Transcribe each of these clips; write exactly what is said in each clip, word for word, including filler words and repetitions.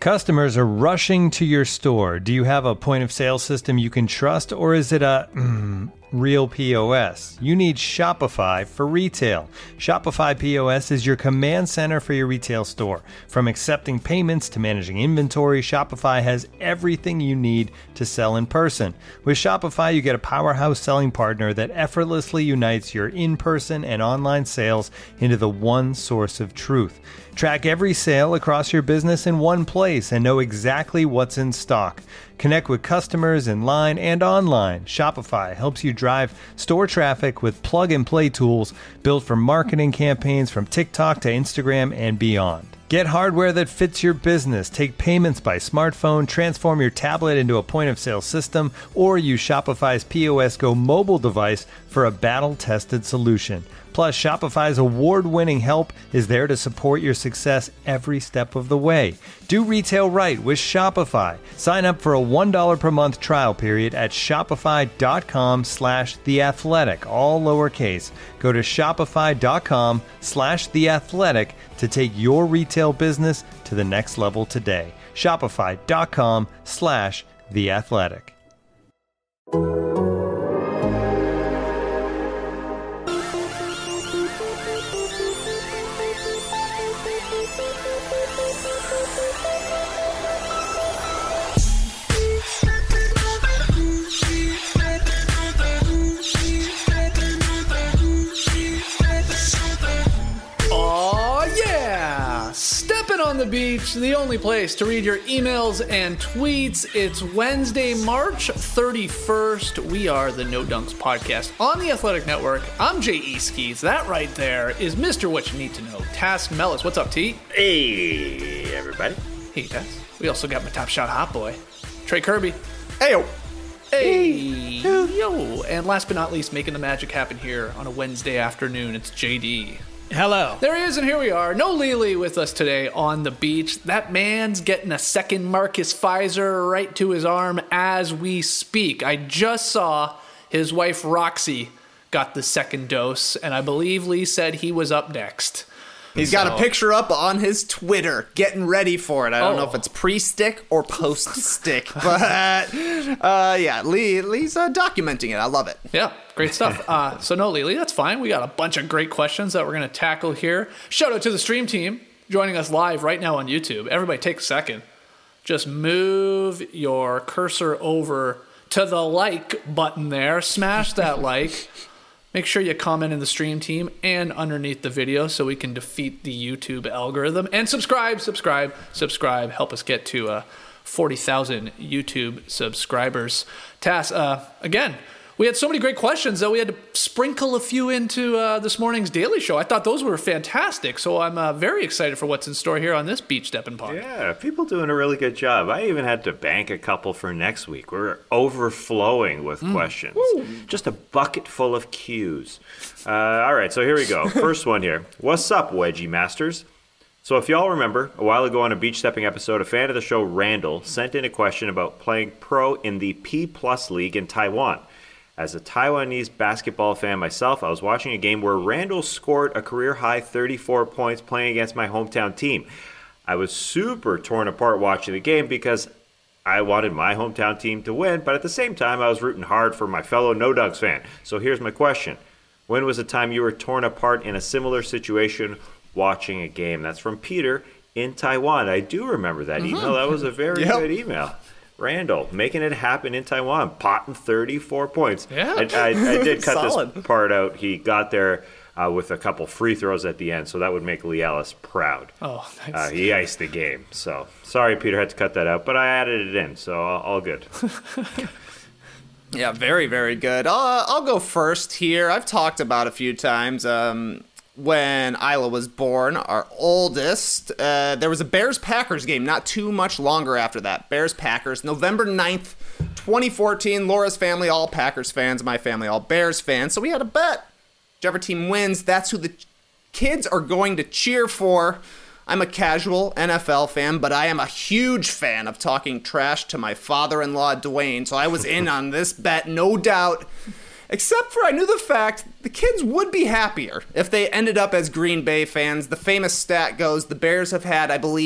Customers are rushing to your store. Do you have a point of sale system you can trust, or is it a mm, real P O S? You need Shopify for retail. Shopify P O S is your command center for your retail store. From accepting payments to managing inventory, Shopify has everything you need to sell in person. With Shopify, you get a powerhouse selling partner that effortlessly unites your in-person and online sales into the one source of truth. Track every sale across your business in one place and know exactly what's in stock. Connect with customers in line and online. Shopify helps you drive store traffic with plug-and-play tools built for marketing campaigns from TikTok to Instagram and beyond. Get hardware that fits your business. Take payments by smartphone, transform your tablet into a point-of-sale system, or use Shopify's P O S Go mobile device for a battle-tested solution. Plus, Shopify's award-winning help is there to support your success every step of the way. Do retail right with Shopify. Sign up for a one dollar per month trial period at shopify.com slash theathletic, all lowercase. Go to shopify.com slash theathletic to take your retail business to the next level today. Shopify.com slash theathletic. On the beach, the only place to read your emails and tweets. It's Wednesday, March thirty-first. We are the No Dunks Podcast on the Athletic Network. I'm Jay Easkis. That right there is Mister What You Need to Know, Task Mellis. What's up, T? Hey, everybody. Hey, Task. We also got my top shot hot boy, Trey Kirby. Heyo. Hey, yo. And last but not least, making the magic happen here on a Wednesday afternoon, it's J D. Hello. There he is, and here we are. No Lily with us today on the beach. That man's getting a second Marcus Pfizer right to his arm as we speak. I just saw his wife Roxy got the second dose, and I believe Lee said he was up next. He's so. got a picture up on his Twitter, getting ready for it. I don't oh. know if it's pre-stick or post-stick, but uh, yeah, Lee Lee's uh, documenting it. I love it. Yeah, great stuff. Uh, so no, Lee, that's fine. We got a bunch of great questions that we're going to tackle here. Shout out to the stream team joining us live right now on YouTube. Everybody take a second. Just move your cursor over to the like button there. Smash that like. Make sure you comment in the stream team and underneath the video so we can defeat the YouTube algorithm. And subscribe, subscribe, subscribe. Help us get to uh, forty thousand YouTube subscribers. Tass, uh, again, we had so many great questions that we had to sprinkle a few into uh, this morning's Daily Show. I thought those were fantastic, so I'm uh, very excited for what's in store here on this Beach Steppin' Pod. Yeah, people doing a really good job. I even had to bank a couple for next week. We're overflowing with mm. questions. Woo. Just a bucket full of cues. Uh, all right, so here we go. First one here. What's up, Wedgie Masters? So if y'all remember, a while ago on a beach stepping episode, a fan of the show, Randall, sent in a question about playing pro in the P Plus League in Taiwan. As a Taiwanese basketball fan myself, I was watching a game where Randall scored a career-high thirty-four points playing against my hometown team. I was super torn apart watching the game because I wanted my hometown team to win, but at the same time, I was rooting hard for my fellow No Dunks fan. So here's my question. When was the time you were torn apart in a similar situation watching a game? That's from Peter in Taiwan. I do remember that mm-hmm. email. That was a very yep. good email. Randall, making it happen in Taiwan, potting thirty-four points. Yeah. I, I, I did cut this part out. He got there uh, with a couple free throws at the end, so that would make Lee Ellis proud. Oh, nice. Uh, he iced the game. So sorry, Peter had to cut that out, but I added it in, so all, all good. Yeah, very, very good. Uh, I'll go first here. I've talked about a few times. Um, when Isla was born, our oldest, uh, there was a Bears-Packers game not too much longer after that. Bears-Packers, November ninth, twenty fourteen. Laura's family, all Packers fans. My family, all Bears fans. So we had a bet. Whichever team wins, that's who the kids are going to cheer for. I'm a casual N F L fan, but I am a huge fan of talking trash to my father-in-law, Dwayne. So I was in on this bet, no doubt. Except for I knew the fact the kids would be happier if they ended up as Green Bay fans. The famous stat goes the Bears have had, I believe,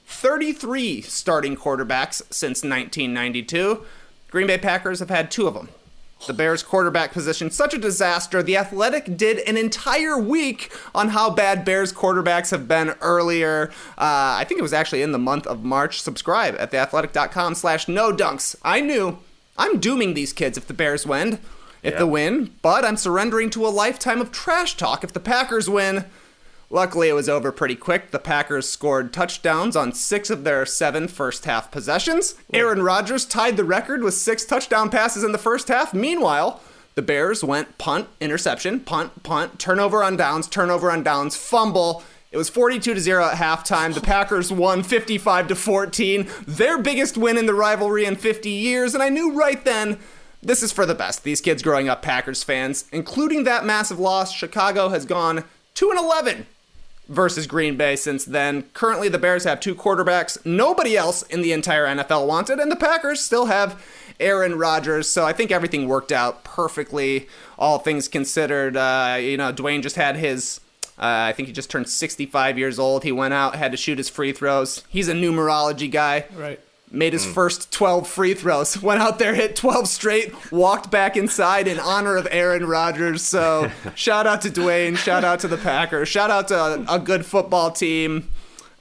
thirty-three starting quarterbacks since nineteen ninety-two. Green Bay Packers have had two of them. The Bears quarterback position, such a disaster. The Athletic did an entire week on how bad Bears quarterbacks have been earlier. Uh, I think it was actually in the month of March. Subscribe at theathletic.com slash no dunks. I knew I'm dooming these kids if the Bears win, if yeah. the win, but I'm surrendering to a lifetime of trash talk if the Packers win. Luckily, it was over pretty quick. The Packers scored touchdowns on six of their seven first-half possessions. Aaron Rodgers tied the record with six touchdown passes in the first half. Meanwhile, the Bears went punt, interception, punt, punt, turnover on downs, turnover on downs, fumble. It was forty-two to zero at halftime. The Packers won fifty-five to fourteen, their biggest win in the rivalry in fifty years, and I knew right then this is for the best. These kids growing up Packers fans, including that massive loss, Chicago has gone two and eleven. Versus Green Bay since then. Currently, the Bears have two quarterbacks nobody else in the entire N F L wanted, and the Packers still have Aaron Rodgers, so I think everything worked out perfectly, all things considered. Uh, you know, Dwayne just had his, uh, I think he just turned sixty-five years old. He went out, had to shoot his free throws. He's a numerology guy. Right. Made his mm. first twelve free throws, went out there, hit twelve straight, walked back inside in honor of Aaron Rodgers. So shout out to Dwayne, shout out to the Packers, shout out to a, a good football team.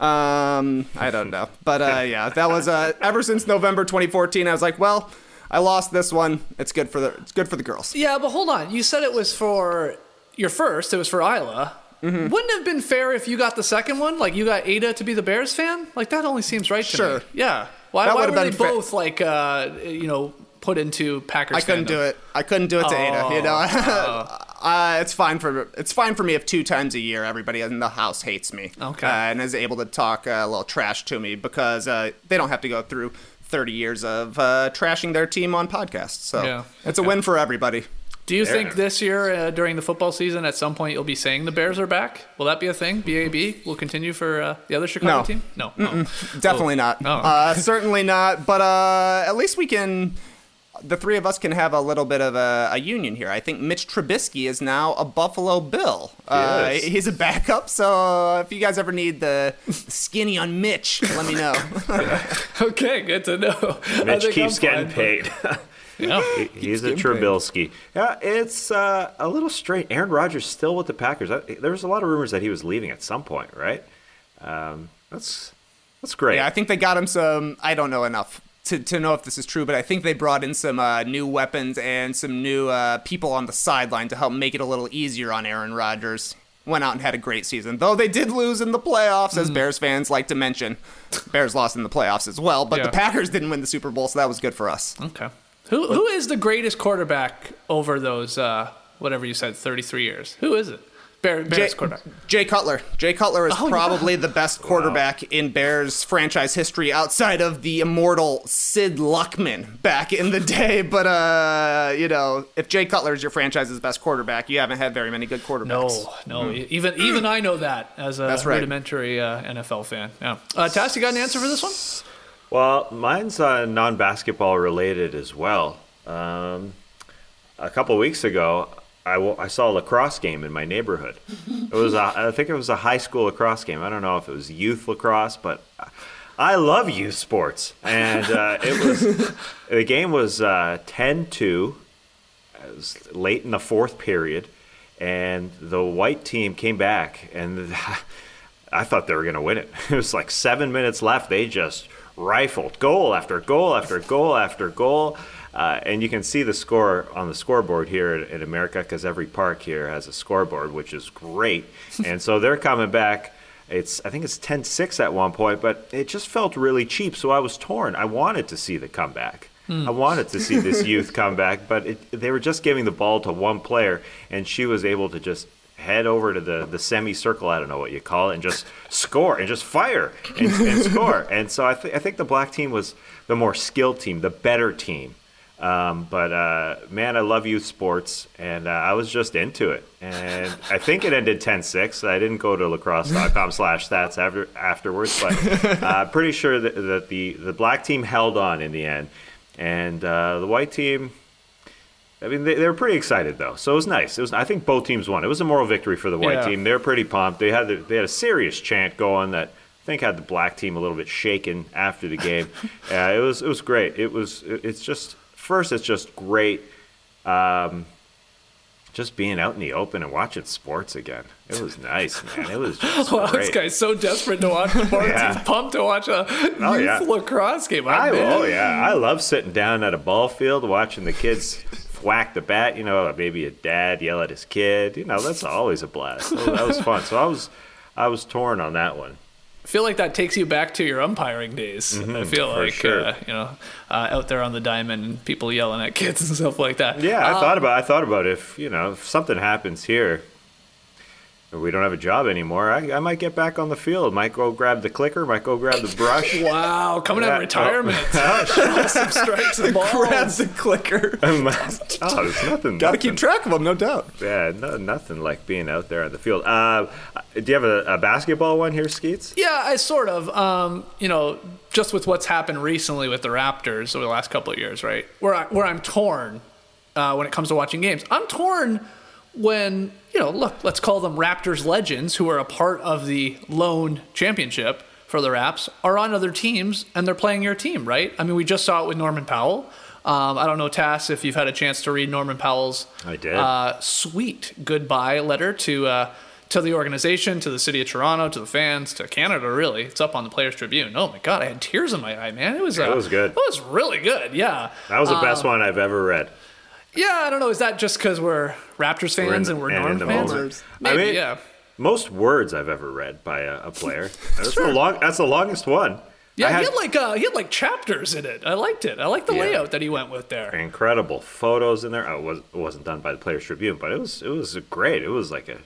Um, I don't know. But uh, yeah, that was uh, ever since November twenty fourteen, I was like, well, I lost this one. It's good for the it's good for the girls. Yeah, but hold on. You said it was for your first, it was for Isla. Mm-hmm. Wouldn't it have been fair if you got the second one? Like you got Ada to be the Bears fan? Like that only seems right to sure. me. Yeah. Why, that why were they been both, fa- like, uh, you know, put into Packers I couldn't fandom? do it. I couldn't do it to oh, Ada, you know? oh. uh, it's fine for it's fine for me if two times a year everybody in the house hates me. Okay. Uh, and is able to talk uh, a little trash to me because uh, they don't have to go through thirty years of uh, trashing their team on podcasts. So yeah. it's okay. a win for everybody. Do you there. think this year uh, during the football season at some point you'll be saying the Bears are back? Will that be a thing? B A B will continue for uh, the other Chicago No. team? No. Oh. Definitely Oh. not. Oh, okay. uh, certainly not. But uh, at least we can, the three of us can have a little bit of a, a union here. I think Mitch Trubisky is now a Buffalo Bill. Uh, Yes. He's a backup, so if you guys ever need the skinny on Mitch, let me know. Okay, good to know. I Mitch think keeps I'm getting fine, paid. but- Yeah. He- He's a getting paid. Trubisky. Yeah, it's uh, a little strange. Aaron Rodgers still with the Packers. I, there was a lot of rumors that he was leaving at some point, right? Um, that's that's great. Yeah, I think they got him some, I don't know enough to, to know if this is true, but I think they brought in some uh, new weapons and some new uh, people on the sideline to help make it a little easier on Aaron Rodgers. Went out and had a great season, though they did lose in the playoffs, as mm. Bears fans like to mention. Bears lost in the playoffs as well, but Yeah. the Packers didn't win the Super Bowl, so that was good for us. Okay. Who Who is the greatest quarterback over those, uh, whatever you said, thirty-three years? Who is it? Bear, Bears Jay, quarterback. Jay Cutler. Jay Cutler is Oh, probably yeah. the best quarterback wow. in Bears franchise history outside of the immortal Sid Luckman back in the day. But, uh, you know, if Jay Cutler is your franchise's best quarterback, you haven't had very many good quarterbacks. No, no. Mm. Even even I know that as a That's right. rudimentary uh, N F L fan. Yeah. Uh, Tass, you got an answer for this one? Well, mine's uh, non-basketball related as well. Um, a couple of weeks ago, I, w- I saw a lacrosse game in my neighborhood. It was a, I think it was a high school lacrosse game. I don't know if it was youth lacrosse, but I love youth sports. And uh, it was the game was uh, ten two. It was late in the fourth period, and the white team came back, and I thought they were going to win it. It was like seven minutes left. They just rifled goal after goal after goal after goal. Uh, and you can see the score on the scoreboard here in, in America because every park here has a scoreboard, which is great. And so they're coming back. It's I think it's ten six at one point, but it just felt really cheap. So I was torn. I wanted to see the comeback. Mm. I wanted to see this youth come back, but it, they were just giving the ball to one player, and she was able to just head over to the, the semicircle, I don't know what you call it, and just score and just fire and, and score. And so I, th- I think the black team was the more skilled team, the better team. Um, but, uh, man, I love youth sports, and uh, I was just into it. And I think it ended ten six. I didn't go to lacrosse.com slash stats after, afterwards, but uh, pretty sure that, that the, the black team held on in the end. And uh, the white team, I mean, they, they were pretty excited, though. So it was nice. It was. I think both teams won. It was a moral victory for the white yeah. team. They're pretty pumped. They had, the, they had a serious chant going that think had the black team a little bit shaken after the game. uh, it was it was great. It was it, it's just first it's just great. Um, Just being out in the open and watching sports again. It was nice, man. It was just Wow, great. this guy's so desperate to watch sports. Yeah. He's pumped to watch a Oh, youth yeah. lacrosse game. I, I'm in. oh, yeah. I love sitting down at a ball field watching the kids whack the bat. You know, maybe a dad yell at his kid. You know, that's always a blast. That was, that was fun. So I was, I was torn on that one. I feel like that takes you back to your umpiring days. Mm-hmm, I feel for like, sure. uh, you know, uh, out there on the diamond and people yelling at kids and stuff like that. Yeah, I Um, thought about I thought about if, you know, if something happens here, or we don't have a job anymore, I, I might get back on the field. Might go grab the clicker, might go grab the brush. Wow, coming out Yeah. of retirement. Some strikes and balls. Grab the clicker. oh, there's nothing. Got to nothing- keep track of them, no doubt. Yeah, no, nothing like being out there on the field. Uh, do you have a, a basketball one here, Skeets? Yeah, I sort of. Um, you know, just with what's happened recently with the Raptors over the last couple of years, right? Where I, where I'm torn uh, when it comes to watching games. I'm torn when, you know, look, let's call them Raptors legends who are a part of the lone championship for the Raps are on other teams and they're playing your team, right? I mean, we just saw it with Norman Powell. Um, I don't know, Tass, if you've had a chance to read Norman Powell's I did. Uh, sweet goodbye letter to uh, to the organization, to the city of Toronto, to the fans, to Canada, really. It's up on the Players Tribune. Oh, my God, I had tears in my eye, man. It was, uh, It was good. It was really good, yeah. That was the Um, best one I've ever read. Yeah, I don't know. Is that just because we're Raptors We're in fans the- and we're and Norm in the fans? moment. Maybe, I mean, yeah. Most words I've ever read by a, a player. That's the long. That's the longest one. Yeah, I he had had like uh, he had like chapters in it. I liked it. I liked the Yeah. layout that he went with there. incredible photos in there. Oh, it, was, it wasn't done by the Players Tribune, but it was it was great. It was like a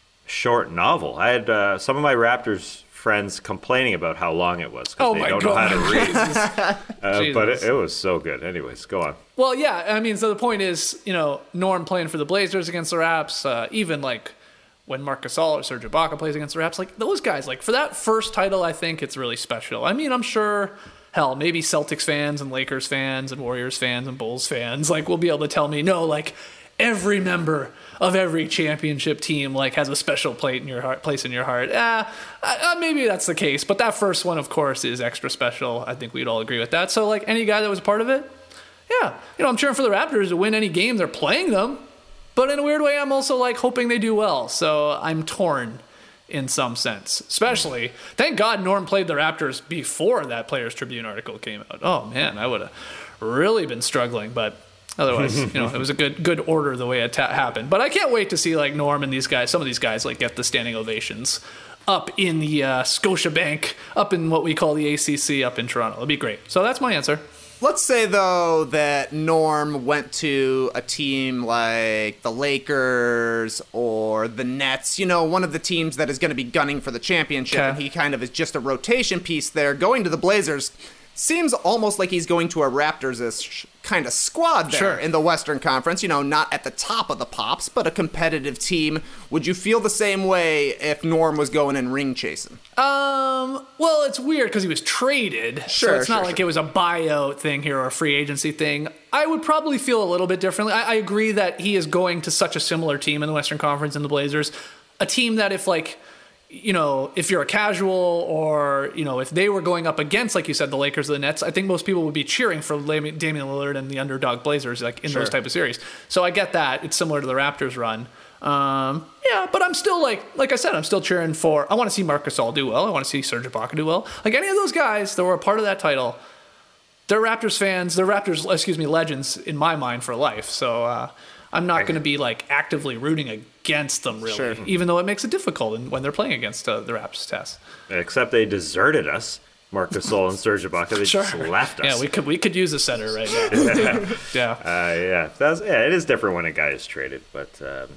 short novel. I had uh, some of my Raptors friends complaining about how long it was because Oh they my don't God. know how to read. Jesus. Uh, but it, Jesus. it was so good. Anyways, go on. Well, yeah, I mean, so the point is, you know, Norm playing for the Blazers against the Raps, uh, even like when Marc Gasol or Serge Ibaka plays against the Raps, like those guys, like for that first title, I think it's really special. I mean, I'm sure, hell, maybe Celtics fans and Lakers fans and Warriors fans and Bulls fans, like, will be able to tell me, no, like every member of every championship team like has a special plate in your heart, place in your heart. Uh, uh, maybe that's the case, but that first one, of course, is extra special. I think we'd all agree with that. So, like, any guy that was a part of it, yeah, you know, I'm cheering for the Raptors to win any game they're playing them. But in a weird way, I'm also like hoping they do well. So I'm torn in some sense. Especially, thank God Norm played the Raptors before that Players Tribune article came out. Oh man, I would have really been struggling. But otherwise, you know, it was a good good order the way it ta- happened. But I can't wait to see like Norm and these guys, some of these guys, like get the standing ovations up in the uh, Scotiabank, up in what we call the A C C, up in Toronto. It'll be great. So that's my answer. Let's say, though, that Norm went to a team like the Lakers or the Nets, you know, one of the teams that is going to be gunning for the championship, Okay. and he kind of is just a rotation piece there. Going to the Blazers seems almost like he's going to a Raptors-ish kind of squad there Sure. in the Western Conference, you know, not at the top of the pops, but a competitive team. Would you feel the same way if Norm was going and ring chasing? Um, well, it's weird because he was traded. so Sure, it's not sure, like sure. it was a buyout thing here or a free agency thing. I would probably feel a little bit differently. I, I agree that he is going to such a similar team in the Western Conference in the Blazers. A team that if like, you know, if you're a casual or, you know, if they were going up against, like you said, the Lakers or the Nets, I think most people would be cheering for Damian Lillard and the underdog Blazers, like in Sure. those type of series. So I get that. It's similar to the Raptors run. Um, yeah, but I'm still like, like I said, I'm still cheering for, I want to see Marc Gasol do well. I want to see Serge Ibaka do well. Like any of those guys that were a part of that title, they're Raptors fans, they're Raptors, excuse me, legends in my mind for life. So, uh, I'm not going to be like actively rooting against them, really, Sure. even though it makes it difficult when they're playing against uh, the Raps test. Except they deserted us, Marc Gasol and Serge Ibaka. They just left us. Yeah, we could we could use a center right now. yeah. Uh, yeah, that's yeah. It is different when a guy is traded, but um,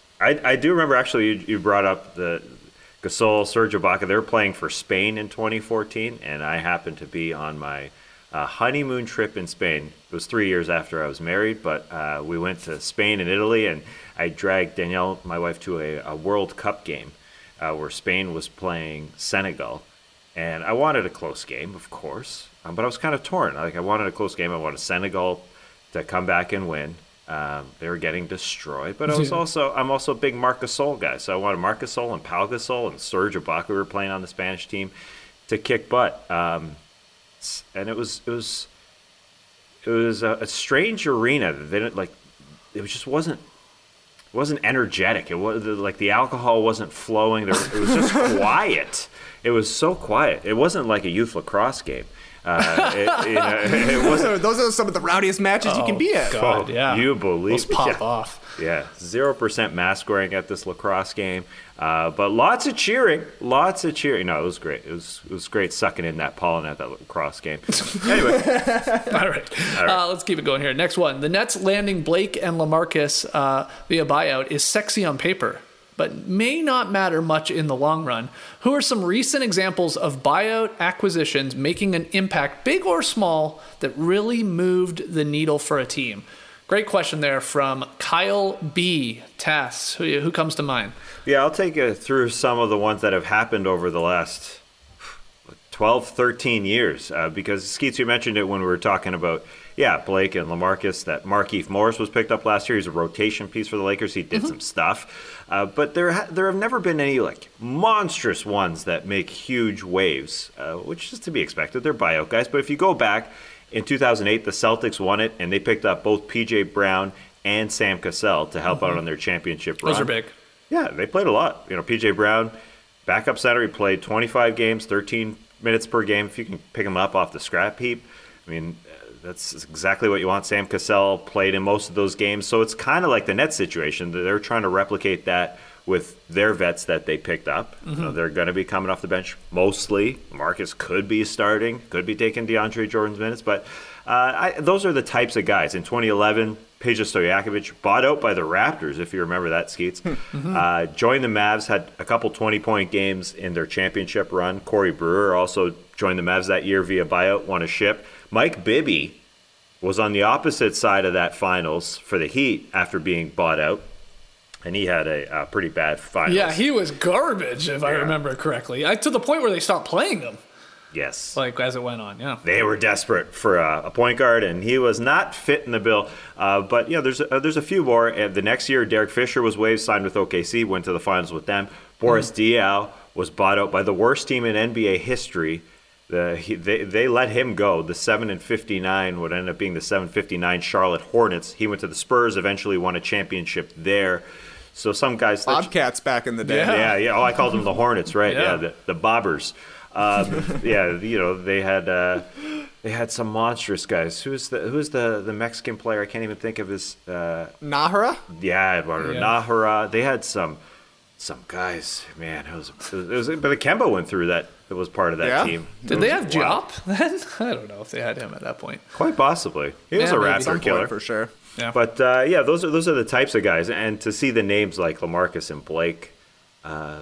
I I do remember actually you, you brought up the Gasol, Serge Ibaka. They were playing for Spain in twenty fourteen, and I happened to be on my uh, honeymoon trip in Spain. It was three years after I was married, but uh, we went to Spain and Italy, and I dragged Danielle, my wife, to a, a World Cup game uh, where Spain was playing Senegal. And I wanted a close game, of course, um, but I was kind of torn. Like I wanted a close game. I wanted Senegal to come back and win. Um, they were getting destroyed, but I was Yeah. also I'm also a big Marc Gasol guy, so I wanted Marc Gasol and Pau Gasol and Serge Ibaka who were playing on the Spanish team to kick butt. Um, and it was it was it was a, a strange arena. They didn't like. It just wasn't wasn't energetic. It was like the alcohol wasn't flowing. There, it was just quiet. It was so quiet. It wasn't like a youth lacrosse game. Uh, it, you know, it wasn't. Those are some of the rowdiest matches Oh, you can be at. God, Oh, yeah. you believe? Let's pop yeah. off. Yeah, zero percent mask wearing at this lacrosse game, uh, but lots of cheering, lots of cheering. No, it was great. It was it was great sucking in that pollen at that lacrosse game. Anyway, All right, Uh, let's keep it going here. Next one: the Nets landing Blake and LaMarcus uh, via buyout is sexy on paper, but may not matter much in the long run. Who are some recent examples of buyout acquisitions making an impact, big or small, that really moved the needle for a team? Great question there from Kyle B. Tass. Who, who comes to mind? yeah, I'll take you through some of the ones that have happened over the last twelve, thirteen years, uh, because Skeets, you mentioned it when we were talking about, yeah, Blake and LaMarcus, that Markieff Morris was picked up last year. He's a rotation piece for the Lakers. He did mm-hmm. some stuff. Uh, but there ha- there have never been any like monstrous ones that make huge waves, uh, which is to be expected. They're buyout guys. But if you go back, in two thousand eight, the Celtics won it, and they picked up both P J Brown and Sam Cassell to help mm-hmm. out on their championship run. Those are big. Yeah, they played a lot. You know, P J Brown, backup center, he played twenty-five games, thirteen minutes per game. If you can pick him up off the scrap heap, I mean, that's exactly what you want. Sam Cassell played in most of those games. So it's kind of like the Nets situation. They're trying to replicate that with their vets that they picked up. Mm-hmm. Uh, they're going to be coming off the bench mostly. Marcus could be starting, could be taking DeAndre Jordan's minutes. But uh, I, those are the types of guys. In twenty eleven, Peja Stojakovic, bought out by the Raptors, if you remember that, Skeets. Mm-hmm. Uh, joined the Mavs, had a couple twenty-point games in their championship run. Corey Brewer also joined the Mavs that year via buyout, won a ship. Mike Bibby was on the opposite side of that finals for the Heat after being bought out. And he had a, a pretty bad finals. Yeah, he was garbage, if yeah. I remember correctly. I, to the point where they stopped playing him. Yes. Like, as it went on, yeah. They were desperate for a, a point guard, and he was not fitting the bill. Uh, but, you know, there's a, there's a few more. And the next year, Derek Fisher was waived, signed with O K C, went to the finals with them. Boris mm. Diaw was bought out by the worst team in N B A history. The, he, they they let him go. The seven and fifty-nine would end up being the seven fifty-nine Charlotte Hornets. He went to the Spurs, eventually won a championship there. So some guys... Bobcats back in the day. Yeah, yeah. yeah. Oh, I called them the Hornets, right? Yeah, yeah the, the Bobbers. Um, yeah, you know, they had uh, they had some monstrous guys. Who's the who's the, the Mexican player? I can't even think of his... Uh, Nahara? Yeah, Eduardo yeah. Nahara. They had some some guys. Man, it was... It was, it was but Kemba went through that. It was part of that yeah. team. Did they have Diop then? I don't know if they had him at that point. Quite possibly. He was yeah, a Raptor killer. For sure. Yeah. But, uh, yeah, those are those are the types of guys. And to see the names like LaMarcus and Blake, uh,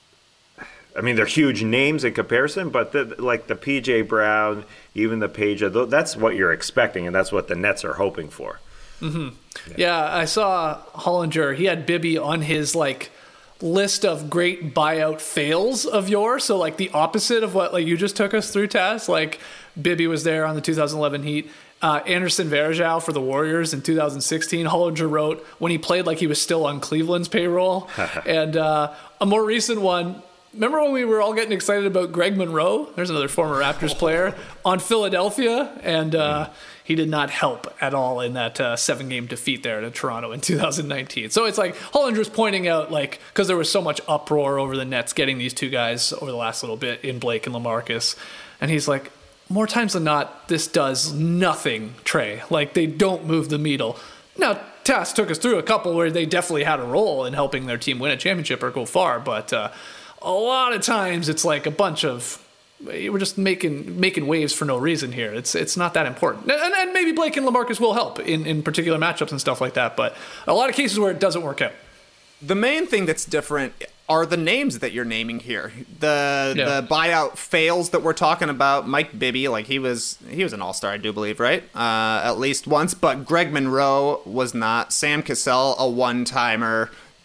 I mean, they're huge names in comparison, but the, like the P J Brown, even the Peja, that's what you're expecting, and that's what the Nets are hoping for. Mm-hmm. Yeah. yeah, I saw Hollinger. He had Bibby on his, like, list of great buyout fails of yours. So, like, the opposite of what like you just took us through, Taz. Like, Bibby was there on the two thousand eleven Heat. Uh, Anderson Varejao for the Warriors in two thousand sixteen. Hollinger wrote when he played like he was still on Cleveland's payroll. And uh, a more recent one, remember when we were all getting excited about Greg Monroe? There's another former Raptors player on Philadelphia. And uh, he did not help at all in that uh, seven-game defeat there to Toronto in two thousand nineteen. So it's like Hollinger's pointing out, like, because there was so much uproar over the Nets getting these two guys over the last little bit in Blake and LaMarcus. And he's like, more times than not, this does nothing, Trey. Like, they don't move the needle. Now, Tass took us through a couple where they definitely had a role in helping their team win a championship or go far, but uh, a lot of times it's like a bunch of, we're just making making waves for no reason here. It's it's not that important. And, and maybe Blake and LaMarcus will help in, in particular matchups and stuff like that, but a lot of cases where it doesn't work out. The main thing that's different are the names that you're naming here. The yeah. the buyout fails that we're talking about. Mike Bibby, like he was he was an all-star, I do believe, right? Uh, at least once. But Greg Monroe was not. Sam Cassell, a one-timer.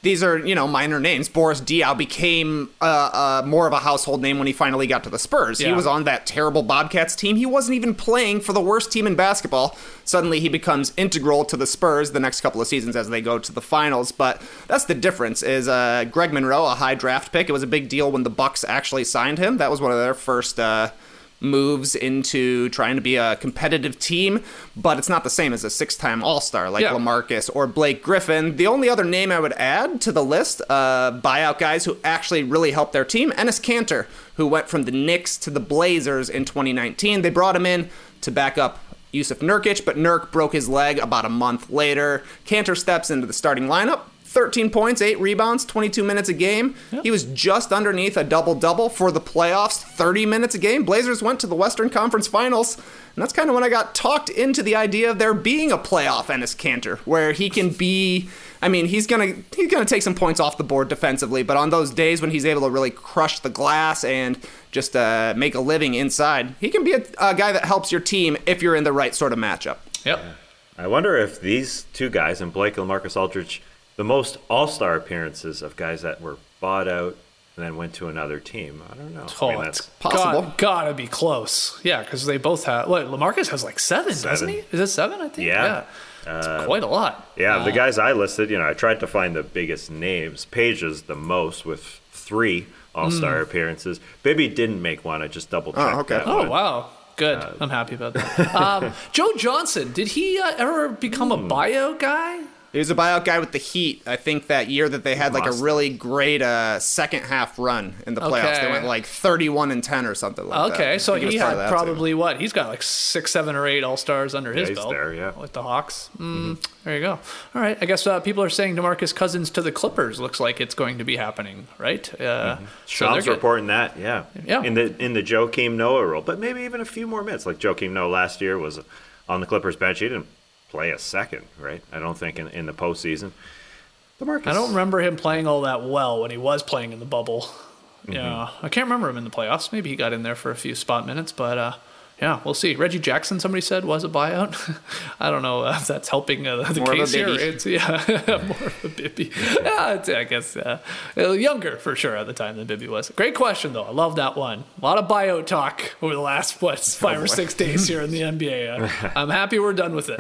these are, you know, minor names. Boris Diaw became uh, uh, more of a household name when he finally got to the Spurs. Yeah. He was on that terrible Bobcats team. He wasn't even playing for the worst team in basketball. Suddenly he becomes integral to the Spurs the next couple of seasons as they go to the finals. But that's the difference is uh, Greg Monroe, a high draft pick. It was a big deal when the Bucks actually signed him. That was one of their first uh, moves into trying to be a competitive team, but it's not the same as a six-time All-Star like Yeah. LaMarcus or Blake Griffin. The only other name I would add to the list, uh, buyout guys who actually really helped their team, Enes Kanter, who went from the Knicks to the Blazers in twenty nineteen. They brought him in to back up Yusuf Nurkic, but Nurk broke his leg about a month later. Kanter steps into the starting lineup. thirteen points, eight rebounds, twenty-two minutes a game. Yep. He was just underneath a double-double for the playoffs, thirty minutes a game. Blazers went to the Western Conference Finals, and that's kind of when I got talked into the idea of there being a playoff Enes Kanter, where he can be, I mean, he's going to he's gonna take some points off the board defensively, but on those days when he's able to really crush the glass and just uh, make a living inside, he can be a, a guy that helps your team if you're in the right sort of matchup. Yep. I wonder if these two guys, and Blake and LaMarcus Aldridge, the most all-star appearances of guys that were bought out and then went to another team. I don't know. Oh, I mean, it's that's possible. Got, gotta be close. Yeah, because they both have. What, LaMarcus has like seven, Seven. doesn't he? Is it seven? I think. Yeah. It's quite a lot. Yeah, Uh, the guys I listed, you know, I tried to find the biggest names. Page's the most with three all-star appearances. Bibby didn't make one. I just double-checked Oh, okay. that Oh one. wow. Good. I'm happy about that. Um, Joe Johnson, did he uh, ever become a buyout guy? He was a buyout guy with the Heat, I think, that year that they had like Must. a really great uh, second half run in the playoffs. Okay. They went like thirty-one and ten or something like that. Okay, so I think he was part had of that, too. probably what? He's got like six, seven, or eight All Stars under his he's belt. there, yeah. With the Hawks. Mm, There you go. All right, I guess uh, people are saying DeMarcus Cousins to the Clippers looks like it's going to be happening, right? Uh, so they're Shams good. reporting that, yeah. Yeah. In the in the Joakim Noah role, but maybe even a few more minutes. Like Joakim Noah last year was on the Clippers bench. He didn't play a second, right? I don't think in, in the postseason. DeMarcus. I don't remember him playing all that well when he was playing in the bubble. Yeah, I can't remember him in the playoffs. Maybe he got in there for a few spot minutes, but uh, yeah, we'll see. Reggie Jackson, somebody said, was a buyout. I don't know if that's helping uh, the More of a case here. bibby. It's yeah, more of a Bibby. Yeah, it's, I guess uh, younger for sure at the time than Bibby was. Great question though. I love that one. A lot of buyout talk over the last what five or six days here in the N B A. Uh, I'm happy we're done with it.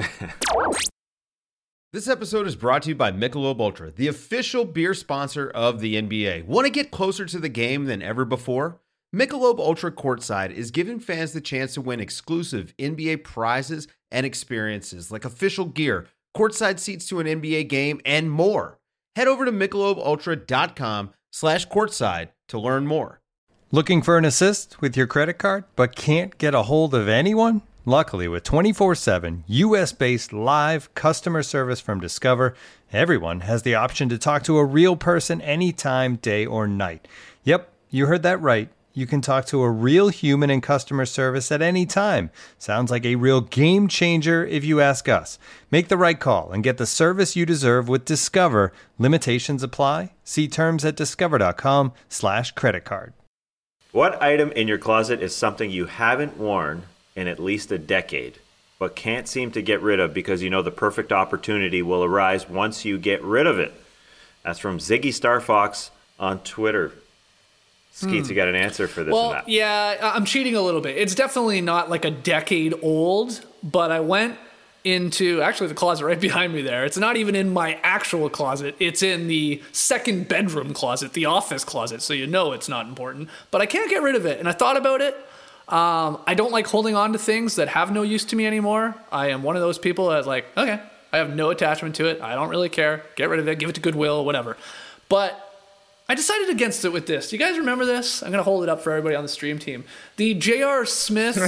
This episode is brought to you by Michelob Ultra, the official beer sponsor of the N B A. Want to get closer to the game than ever before? Michelob Ultra Courtside is giving fans the chance to win exclusive N B A prizes and experiences like official gear, courtside seats to an N B A game, and more. Head over to michelobultra.com slash courtside to learn more. Looking for an assist with your credit card but can't get a hold of anyone? Luckily, with twenty-four seven U S-based live customer service from Discover, everyone has the option to talk to a real person anytime, day or night. Yep, you heard that right. You can talk to a real human in customer service at any time. Sounds like a real game changer if you ask us. Make the right call and get the service you deserve with Discover. Limitations apply. See terms at discover.com slash credit card. What item in your closet is something you haven't worn in at least a decade, but can't seem to get rid of because you know the perfect opportunity will arise once you get rid of it? That's from Ziggy Star Fox on Twitter. Skeets, you got an answer for this Well, and that? yeah, I'm cheating a little bit. It's definitely not like a decade old, but I went into actually the closet right behind me there. It's not even in my actual closet. It's in the second bedroom closet, the office closet. So you know it's not important, but I can't get rid of it. And I thought about it. Um, I don't like holding on to things that have no use to me anymore. I am one of those people that's like, okay, I have no attachment to it. I don't really care. Get rid of it. Give it to Goodwill, whatever. But I decided against it with this. Do you guys remember this? I'm going to hold it up for everybody on the stream team. The J R. Smith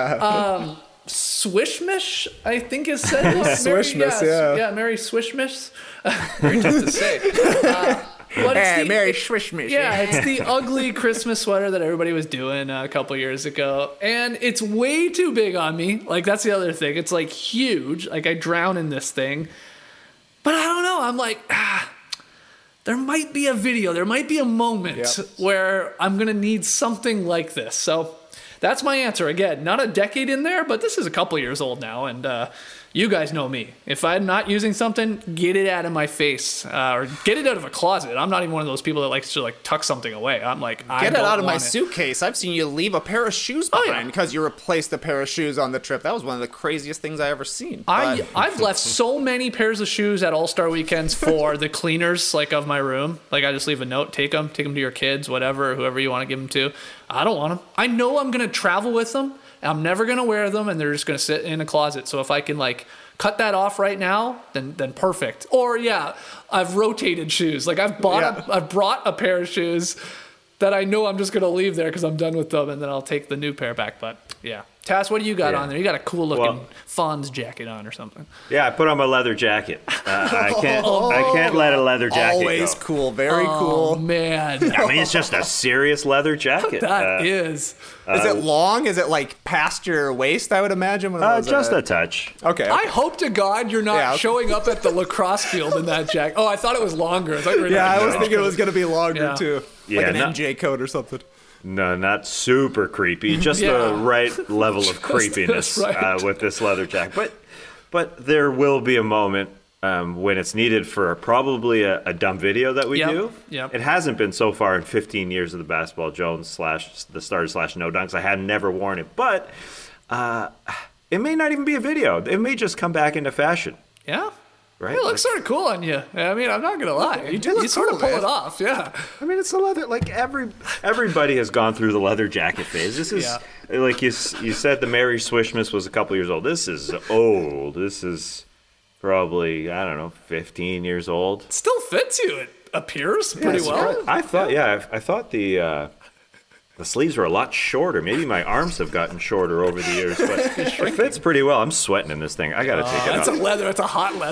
um, Swishmish, I think is said. Swishmish, yeah. Yeah, Mary Swishmish. Very tough to say. Uh, but it's Hey, the- Mary it- Swishmish. Yeah, it's the ugly Christmas sweater that everybody was doing uh, a couple years ago. And it's way too big on me. Like, that's the other thing. It's, like, huge. Like, I drown in this thing. But I don't know. I'm like, ah, there might be a video. There might be a moment Yep. where I'm going to need something like this. So that's my answer. Again, not a decade in there, but this is a couple years old now. And uh, You guys know me. If I'm not using something, get it out of my face uh, or get it out of a closet. I'm not even one of those people that likes to like tuck something away. I'm like, I Get it don't out of my want it. suitcase. I've seen you leave a pair of shoes Oh, behind yeah. because you replaced a pair of shoes on the trip. That was one of the craziest things I ever seen. I But- I've left so many pairs of shoes at All Star weekends for the cleaners like of my room. Like I just leave a note, take them, take them to your kids, whatever, whoever you want to give them to. I don't want them. I know I'm gonna travel with them. I'm never gonna wear them, and they're just gonna sit in a closet. So if I can like cut that off right now, then then perfect. Or yeah, I've rotated shoes. Like I've bought, Yeah. a, I've brought a pair of shoes that I know I'm just gonna leave there because I'm done with them, and then I'll take the new pair back. But yeah, Tass, what do you got Yeah. on there? You got a cool looking Well- Fonz jacket on or something. Yeah, I put on my leather jacket. Uh, I can't. I can't let a leather jacket Always go. cool. Very Oh cool. man, I mean, it's just a serious leather jacket. that Uh, is. Is it long? Is it like past your waist, I would imagine? One of uh, those, just uh, a touch. Okay. I hope to God you're not Yeah. showing up at the lacrosse field in that jacket. Oh, I thought it was longer. I thought you were yeah, I was No. thinking it was going to be longer Yeah. too. Yeah, like an no- M J coat or something. No, not super creepy. Just Yeah. the right level of creepiness right. uh, with this leather jacket. But, but there will be a moment um, when it's needed for probably a, a dumb video that we Yep, do. yep. It hasn't been so far in fifteen years of the Basketball Jones slash the Stars slash No Dunks. I had never worn it, but uh, it may not even be a video. It may just come back into fashion. Yeah. Right? It looks sort of cool on you. I mean, I'm not gonna lie. You, do look you sort cool, of pull man. it off. Yeah. I mean, it's the leather. Like every everybody has gone through the leather jacket phase. This is like you s- you said. The Mary Swishmas was a couple years old. This is old. This is probably I don't know, fifteen years old. Still fits you. It appears pretty well. I thought, yeah, I, I thought the uh, the sleeves were a lot shorter. Maybe my arms have gotten shorter over the years, but it fits pretty well. I'm sweating in this thing. I gotta take it That's a off. leather. It's a hot leather.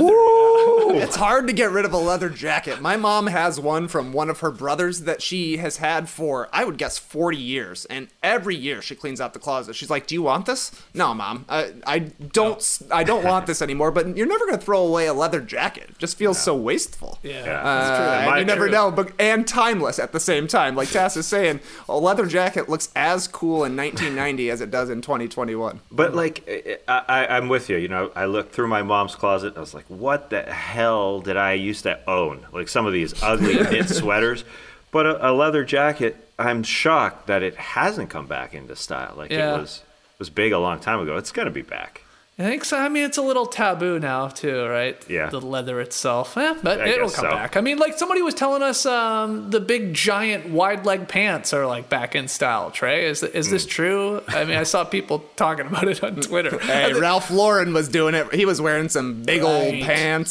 It's hard to get rid of a leather jacket. My mom has one from one of her brothers that she has had for, I would guess, forty years. And every year she cleans out the closet. She's like, "Do you want this?" "No, Mom. I, I don't I don't want this anymore." But you're never going to throw away a leather jacket. It just feels so wasteful. Yeah. Yeah. That's true. Uh, My- you never True. know, but and timeless at the same time. Like Tass is saying, a leather jacket looks as cool in nineteen ninety as it does in twenty twenty-one. But like, I, I, I'm with you. You know, I looked through my mom's closet. I was like, what the hell did I used to own? Like some of these ugly knit sweaters. But a, a leather jacket, I'm shocked that it hasn't come back into style. Like Yeah. it was was big a long time ago. It's gonna be back. I think so. I mean, it's a little taboo now, too, right? Yeah. The leather itself. Eh, but I it'll guess come so. back. I mean, like somebody was telling us um, the big, giant, wide leg pants are like back in style, Trey. Is, is this true? I mean, I saw people talking about it on Twitter. Hey, Ralph Lauren was doing it. He was wearing some big old Right. pants.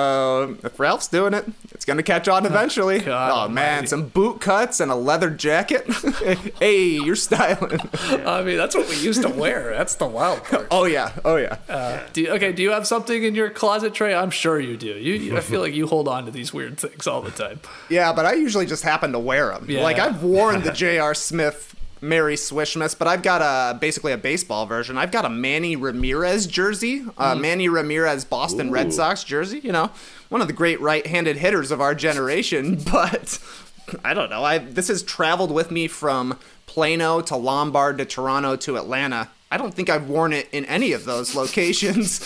So if Ralph's doing it, it's gonna catch on eventually. God Oh man, almighty. some boot cuts and a leather jacket. Hey, you're styling. I mean, that's what we used to wear. That's the wild part. Oh yeah, oh yeah. Uh, do you, okay, do you have something in your closet, Trey? I'm sure you do. You, you- I feel like you hold on to these weird things all the time. Yeah, but I usually just happen to wear them. Yeah. Like I've worn the J R. Smith Mary Swishmas, but I've got a basically a baseball version. I've got a Manny Ramirez jersey, uh, Manny Ramirez Boston Red Ooh. Sox jersey. You know, one of the great right-handed hitters of our generation. But I don't know. I this has traveled with me from Plano to Lombard to Toronto to Atlanta. I don't think I've worn it in any of those locations.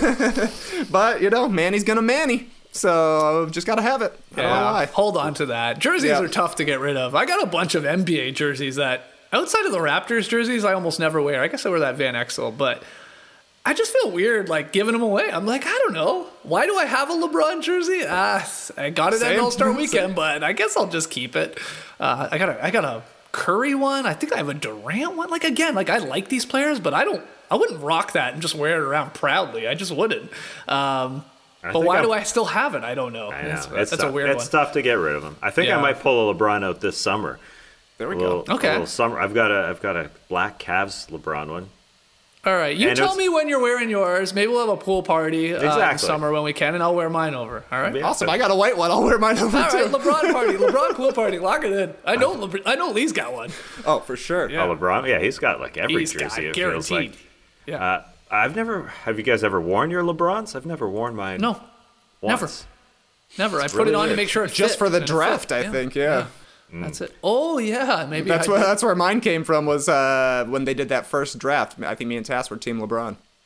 But you know, Manny's gonna Manny. So I've just got to have it. I don't know why. Hold on to that. Jerseys Yeah. are tough to get rid of. I got a bunch of N B A jerseys that, outside of the Raptors jerseys, I almost never wear. I guess I wear that Van Exel, but I just feel weird like giving them away. I'm like, I don't know. Why do I have a LeBron jersey? Ah, I got it at Same. All Star Same. Weekend, but I guess I'll just keep it. Uh, I got a, I got a Curry one. I think I have a Durant one. Like again, like I like these players, but I don't. I wouldn't rock that and just wear it around proudly. I just wouldn't. Um, I but think why I'm- do I still have it? I don't know. I know. That's, it's that's tough. a weird it's one. tough to get rid of them. I think Yeah. I might pull a LeBron out this summer. There we A go. little, Okay. A little summer. I've got a I've got a black Cavs LeBron one. All right, you And tell it's- me when you're wearing yours. Maybe we'll have a pool party uh, in Exactly. summer when we can, and I'll wear mine over. All right. Yeah. Awesome. I got a white one. I'll wear mine over All too. right, LeBron party, LeBron pool party. Lock it in. I know. LeBron, I know Lee's got one. Oh, for sure. Yeah. Oh, LeBron. Yeah, he's got like every He's got jersey. It guaranteed. feels like. Yeah. Uh, I've never. Have you guys ever worn your LeBrons? I've never worn mine. no, once. never. Never. I put really it on to weird. make sure it Just fit, for the and it draft, fit. I Yeah. think. Yeah. That's it. Oh yeah, maybe That's I where did. that's where mine came from. Was uh, when they did that first draft. I think me and Tass were Team LeBron.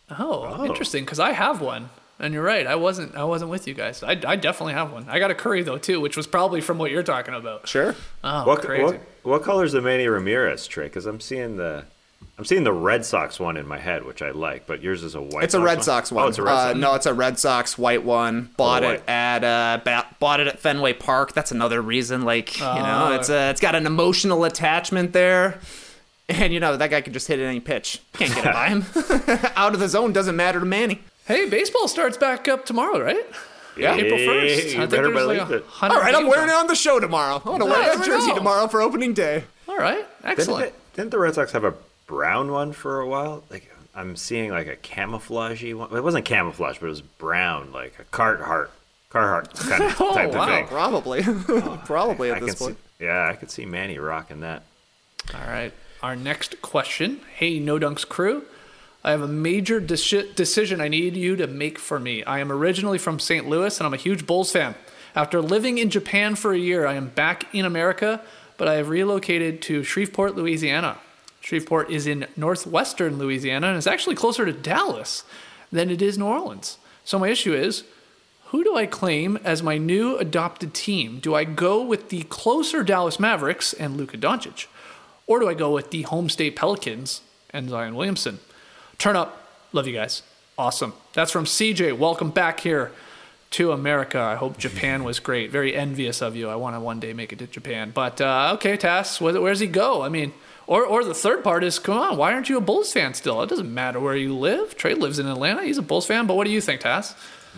Oh, Oh. interesting. Because I have one, and you're right. I wasn't. I wasn't with you guys. I, I definitely have one. I got a Curry though too, which was probably from what you're talking about. Sure. Oh, What, crazy. what what color's the Manny Ramirez, Trey? Because I'm seeing the I'm seeing the Red Sox one in my head, which I like, but yours is a White. It's a Sox Red one? Sox one. Oh, it's a Red uh, Sox. No, it's a Red Sox white one. Bought Oh, it white. at uh, ba- bought it at Fenway Park. That's another reason. Like you know, Oh. it's uh, it's got an emotional attachment there. And you know that guy can just hit any pitch. Can't get it by him. Out of the zone doesn't matter to Manny. Hey, baseball starts back up tomorrow, right? Yeah, April first. you I think better there's like believe a it. hundred All right, I'm games wearing it on. on the show tomorrow. I want to Oh, wear there that we jersey go. tomorrow for opening day. All right, Didn't, excellent. it, didn't the Red Sox have a brown one for a while? Like I'm seeing like a camouflagey one. It wasn't camouflage, but it was brown, like a Carhartt, Carhartt kind of Oh, type wow. of thing. Probably, probably I at can this see, point. yeah, I could see Manny rocking that. All right. Our next question. Hey, No Dunks crew. I have a major deci- decision I need you to make for me. I am originally from Saint Louis, and I'm a huge Bulls fan. After living in Japan for a year, I am back in America, but I have relocated to Shreveport, Louisiana. Shreveport is in northwestern Louisiana, and is actually closer to Dallas than it is New Orleans. So my issue is, who do I claim as my new adopted team? Do I go with the closer Dallas Mavericks and Luka Doncic? Or do I go with the home state Pelicans and Zion Williamson? Turn up. Love you guys. Awesome. That's from C J. Welcome back here to America. I hope Japan was great. Very envious of you. I want to one day make it to Japan. But, uh, okay, Tass, where, where does he go? I mean, or or the third part is, come on, why aren't you a Bulls fan still? It doesn't matter where you live. Trey lives in Atlanta. He's a Bulls fan. But what do you think, Tass?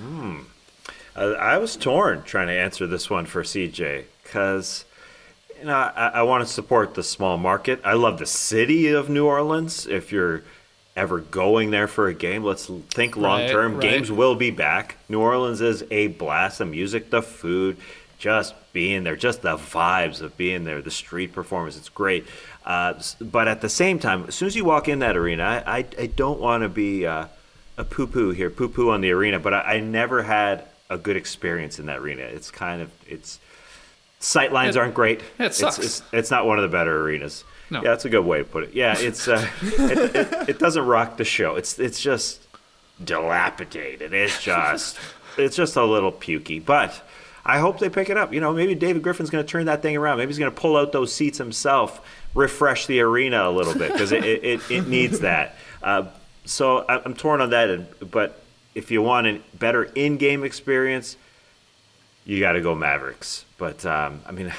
Uh, I was torn trying to answer this one for C J because you know I, I want to support the small market. I love the city of New Orleans. If you're ever going there for a game, let's think long term. Right, right. Games will be back. New Orleans is a blast. The music, the food, just being there, just the vibes of being there, the street performance. It's great. Uh, s- but at the same time, as soon as you walk in that arena, I, I, I don't want to be uh, a poo-poo here, poo-poo on the arena, but I, I never had a good experience in that arena. It's kind of, it's, sight lines It- aren't great. it sucks. It's, it's, it's not one of the better arenas. No. Yeah, that's a good way to put it. Yeah, it's uh, it, it, it doesn't rock the show. It's it's just dilapidated. It's just it's just a little pukey. But I hope they pick it up. You know, maybe David Griffin's going to turn that thing around. Maybe he's going to pull out those seats himself, refresh the arena a little bit because it, it, it, it needs that. Uh, so I- I'm torn on that. And, but if you want a better in-game experience, you got to go Mavericks. But um, I mean.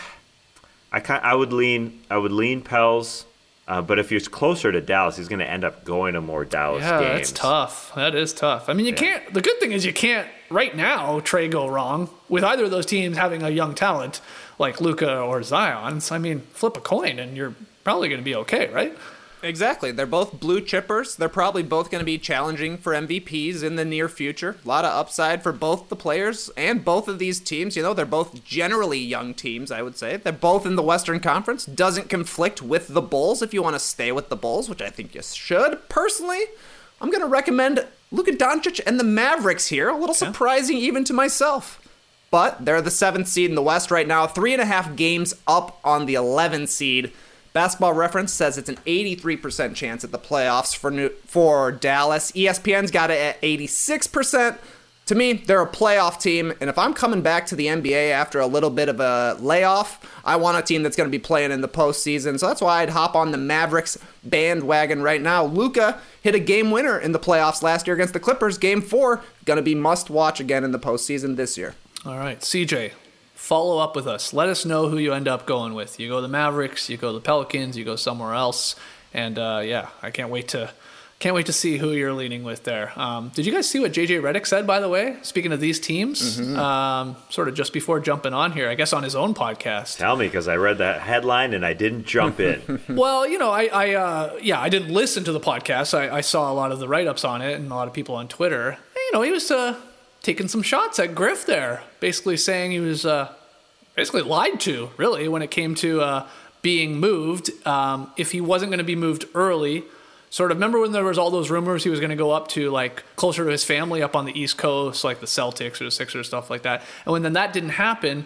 I kind I would lean I would lean Pels, uh, but if he's closer to Dallas, he's going to end up going to more Dallas Yeah, games. that's tough. That is tough. I mean, you can't. The good thing is you can't right now, Trey, go wrong with either of those teams having a young talent like Luka or Zion. So, I mean, flip a coin and you're probably going to be okay, right? Exactly. They're both blue chippers. They're probably both going to be challenging for M V Ps in the near future. A lot of upside for both the players and both of these teams. You know, they're both generally young teams, I would say. They're both in the Western Conference. Doesn't conflict with the Bulls if you want to stay with the Bulls, which I think you should. Personally, I'm going to recommend Luka Doncic and the Mavericks here. A little surprising even to myself. But they're the seventh seed in the West right now. Three and a half games up on the eleventh seed. Basketball Reference says it's an eighty-three percent chance at the playoffs for New- for Dallas. E S P N's got it at eighty-six percent. To me, they're a playoff team, and if I'm coming back to the N B A after a little bit of a layoff, I want a team that's going to be playing in the postseason. So that's why I'd hop on the Mavericks bandwagon right now. Luka hit a game winner in the playoffs last year against the Clippers. Game four, going to be must watch again in the postseason this year. All right, C J, follow up with us. Let us know who you end up going with. You go the Mavericks, you go the Pelicans, you go somewhere else, and uh, yeah, I can't wait to can't wait to see who you're leaning with there. Um, did you guys see what J J Redick said, by the way? Speaking of these teams, Mm-hmm. um, sort of just before jumping on here, I guess on his own podcast. Tell me, because I read that headline and I didn't jump in. Well, you know, I, I uh, yeah, I didn't listen to the podcast. I, I saw a lot of the write-ups on it and a lot of people on Twitter. And, you know, he was uh, taking some shots at Griff there, basically saying he was uh, basically lied to, really, when it came to uh, being moved. Um, if he wasn't going to be moved early, sort of, remember when there was all those rumors he was going to go up to, like, closer to his family up on the East Coast, like the Celtics or the Sixers, stuff like that. And when then that didn't happen,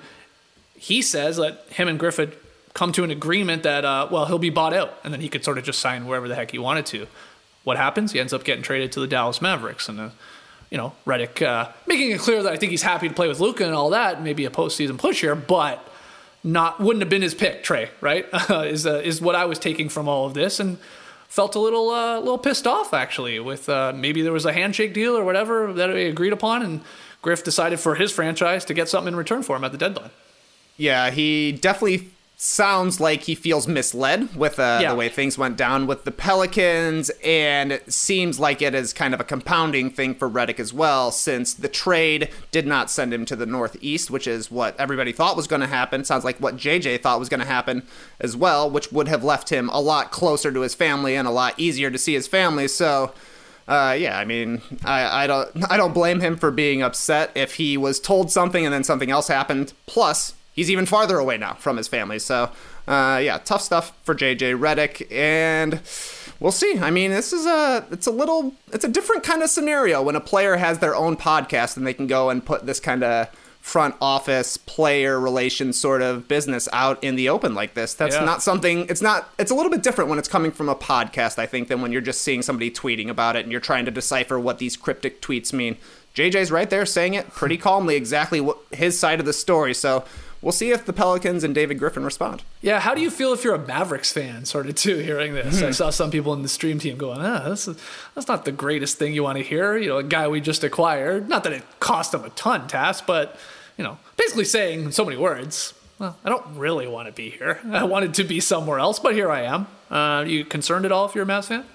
he says that him and Griff had come to an agreement that, uh, well, he'll be bought out, and then he could sort of just sign wherever the heck he wanted to. what happens? He ends up getting traded to the Dallas Mavericks. And, uh, you know, Redick uh, making it clear that I think he's happy to play with Luka and all that, maybe a postseason push here, but not wouldn't have been his pick, Trey, right? Uh, is uh, is what I was taking from all of this. And felt a little uh, little pissed off, actually, with uh, maybe there was a handshake deal or whatever that we agreed upon, and Griff decided for his franchise to get something in return for him at the deadline. Yeah, he definitely sounds like he feels misled with uh, yeah. the way things went down with the Pelicans, and it seems like it is kind of a compounding thing for Redick as well, since the trade did not send him to the Northeast, which is what everybody thought was going to happen. Sounds like what J J thought was going to happen as well, which would have left him a lot closer to his family and a lot easier to see his family. So Uh, yeah, I mean, I, I don't, I don't blame him for being upset if he was told something and then something else happened. Plus, he's even farther away now from his family. So, uh, yeah, tough stuff for J J Redick, and we'll see. I mean, this is a, it's a little, it's a different kind of scenario when a player has their own podcast and they can go and put this kind of front office player relations sort of business out in the open like this. That's yeah. not something, it's not, it's a little bit different when it's coming from a podcast, I think, than when you're just seeing somebody tweeting about it and you're trying to decipher what these cryptic tweets mean. J J's right there saying it pretty calmly, exactly what his side of the story. So we'll see if the Pelicans and David Griffin respond. Yeah, how do you feel if you're a Mavericks fan, sort of, too, hearing this? I saw some people in the stream team going, ah, this is, that's not the greatest thing you want to hear. You know, a guy we just acquired. Not that it cost him a ton, Tass, but, you know, basically saying in so many words, well, I don't really want to be here. I wanted to be somewhere else, but here I am. Uh, are you concerned at all if you're a Mavs fan?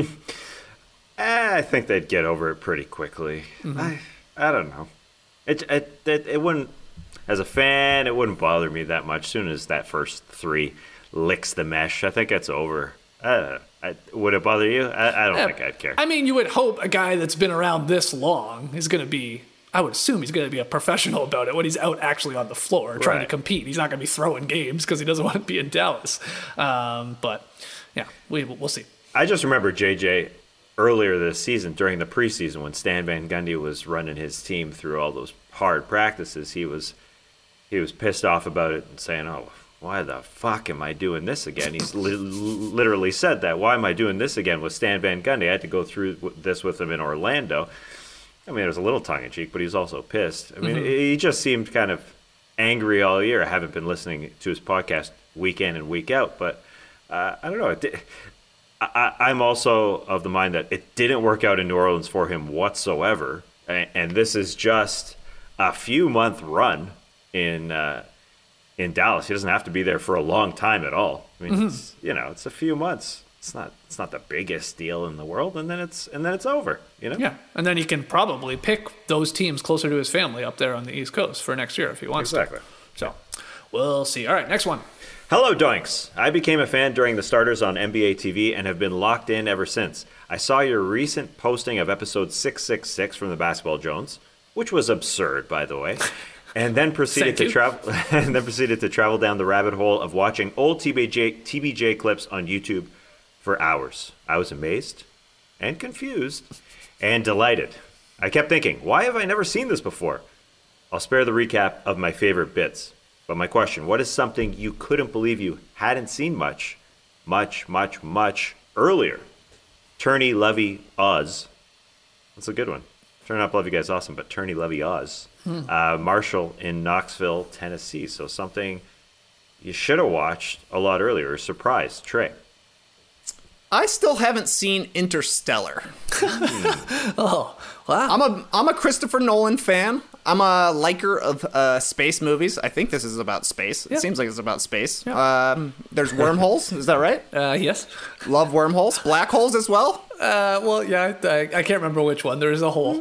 I think they'd get over it pretty quickly. Mm-hmm. I I don't know. It, it it it wouldn't, as a fan, it wouldn't bother me that much. As soon as that first three licks the mesh, I think it's over. Uh, I, would it bother you? I, I don't yeah, think I'd care. I mean, you would hope a guy that's been around this long is going to be, I would assume he's going to be a professional about it when he's out actually on the floor trying right. to compete. He's not going to be throwing games because he doesn't want to be in Dallas. Um, but, yeah, we, we'll see. I just remember J J earlier this season during the preseason when Stan Van Gundy was running his team through all those hard practices. He was he was pissed off about it and saying, oh, why the fuck am I doing this again? He's li- literally said that. Why am I doing this again with Stan Van Gundy? I had to go through this with him in Orlando. I mean, it was a little tongue-in-cheek, but he was also pissed. I mean, mm-hmm. he just seemed kind of angry all year. I haven't been listening to his podcast week in and week out, but uh, I don't know. It did, I, I'm also of the mind that it didn't work out in New Orleans for him whatsoever, and, and this is just a few-month run in uh, in Dallas. He doesn't have to be there for a long time at all. I mean, mm-hmm. it's, you know, it's a few months. It's not it's not the biggest deal in the world, and then it's and then it's over. You know. Yeah, and then he can probably pick those teams closer to his family up there on the East Coast for next year if he wants exactly. to. So, we'll see. All right, next one. Hello, Doinks. I became a fan during the starters on N B A T V and have been locked in ever since. I saw your recent posting of episode six six six from the Basketball Jones, which was absurd, by the way, and then proceeded to travel and then proceeded to travel down the rabbit hole of watching old T B J T B J clips on YouTube for hours. I was amazed and confused and delighted. I kept thinking, why have I never seen this before? I'll spare the recap of my favorite bits. But my question, what is something you couldn't believe you hadn't seen much, much, much, much earlier? Turney Levy Oz. That's a good one. Turn Up Love You Guys Awesome, but Turney Levy Oz. Hmm. Uh, Marshall in Knoxville, Tennessee. So something you should have watched a lot earlier. Surprise, Trey. I still haven't seen Interstellar. Oh, wow. I'm a I'm a Christopher Nolan fan. I'm a liker of uh, space movies. I think this is about space. It yeah. seems like it's about space. Yeah. Um, there's wormholes. Is that right? Uh, yes. Love wormholes. Black holes as well? Uh, well, yeah, I, I can't remember which one. There is a hole.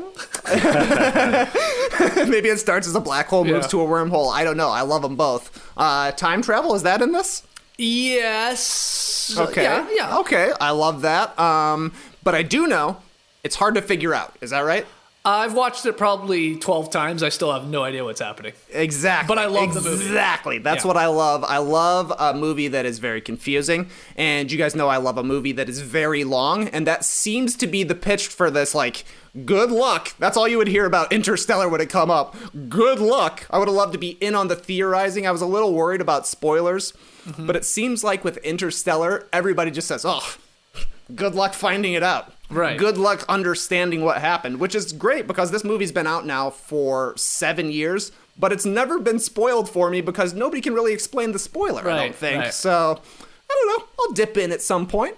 Maybe it starts as a black hole, moves yeah. to a wormhole. I don't know. I love them both. Uh, time travel, is that in this? Yes. Okay. Yeah, yeah. Okay. I love that. Um, but I do know it's hard to figure out. Is that right? I've watched it probably twelve times. I still have no idea what's happening. Exactly. But I love exactly. the movie. Exactly. That's yeah. what I love. I love a movie that is very confusing. And you guys know I love a movie that is very long. And that seems to be the pitch for this, like, good luck. That's all you would hear about Interstellar when it come up. Good luck. I would have loved to be in on the theorizing. I was a little worried about spoilers. Mm-hmm. But it seems like with Interstellar, everybody just says, oh, good luck finding it out. Right. Good luck understanding what happened, which is great because this movie's been out now for seven years, but it's never been spoiled for me because nobody can really explain the spoiler, I Right, don't think. right. So, I don't know. I'll dip in at some point.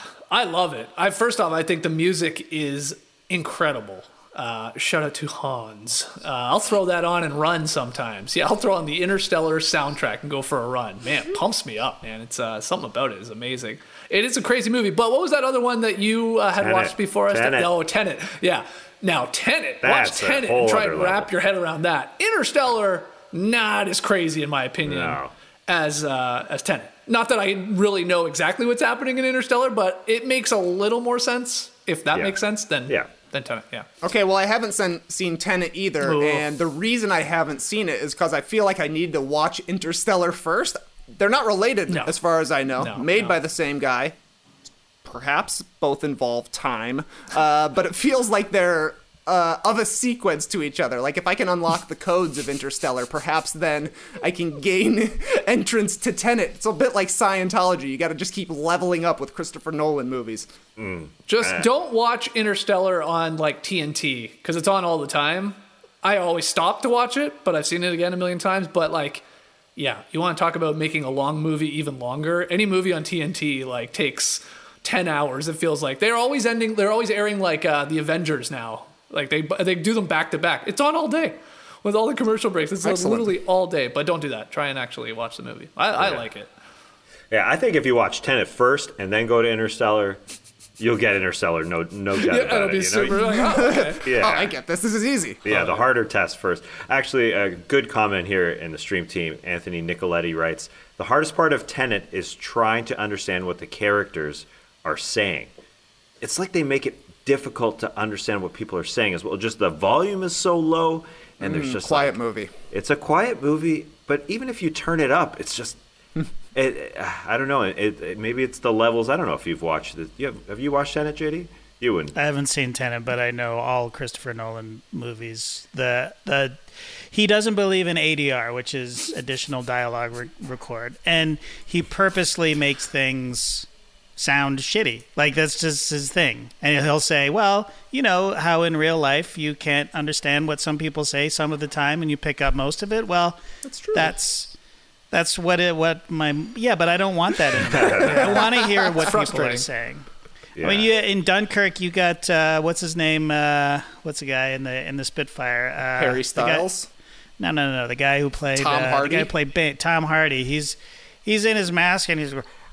I love it. I first off, I think the music is incredible. Uh, shout out to Hans. Uh, I'll throw that on and run sometimes. Yeah, I'll throw on the Interstellar soundtrack and go for a run. Man, it pumps me up, man. It's uh, something about it is amazing. It is a crazy movie. But what was that other one that you uh, had Tenet. watched before us? Tenet. No, Tenet. Yeah. Now, Tenet. That's a Watch Tenet whole and try other and wrap level. your head around that. Interstellar, not as crazy in my opinion No. as uh, as Tenet. Not that I really know exactly what's happening in Interstellar, but it makes a little more sense. If that Yeah. makes sense, then Yeah. then Tenet. Yeah. Okay, well, I haven't sen- seen Tenet either, Oof. and the reason I haven't seen it is because I feel like I need to watch Interstellar first. They're not related, No. as far as I know. No, Made no. by the same guy. Perhaps both involve time, uh, but it feels like they're uh, of a sequence to each other. Like, if I can unlock the codes of Interstellar, perhaps then I can gain entrance to Tenet. It's a bit like Scientology. You got to just keep leveling up with Christopher Nolan movies. Just don't watch Interstellar on like T N T because it's on all the time. I always stop to watch it, but I've seen it again a million times. But like, yeah, you want to talk about making a long movie even longer? Any movie on T N T like takes ten hours. It feels like they're always ending. They're always airing like uh, the Avengers now. Like they they do them back to back. It's on all day with all the commercial breaks. It's Excellent. literally all day. But don't do that. Try and actually watch the movie. I, I Yeah. like it. Yeah, I think if you watch Tenet first and then go to Interstellar, you'll get Interstellar. No, no doubt Yeah, about it'll it. be you know? super. Like, oh, okay. Yeah. Oh, I get this. This is easy. Yeah, the harder test first. Actually, a good comment here in the stream team. Anthony Nicoletti writes, the hardest part of Tenet is trying to understand what the characters are saying. It's like they make it difficult to understand what people are saying as well. Just the volume is so low, and there's just Quiet like- movie. It's a quiet movie, but even if you turn it up, it's just. It, I don't know. It, it, maybe it's the levels. I don't know if you've watched this. You have, have you watched Tenet, J D? You wouldn't. I haven't seen Tenet, but I know all Christopher Nolan movies. The the he doesn't believe in A D R, which is additional dialogue re- record, and he purposely makes things sound shitty. Like that's just his thing. And he'll say, "Well, you know how in real life you can't understand what some people say some of the time, and you pick up most of it. Well, That's true. That's that's what it what my yeah, but I don't want that in a movie. I want to hear what people are frustrating. saying." Yeah. I mean, you, in Dunkirk, you got uh, what's his name? Uh, what's the guy in the in the Spitfire? Uh, Harry the guy- Styles. no, no, no, no. The guy who played Tom uh, Hardy? The guy who played ba- Tom Hardy. He's he's in his mask and he's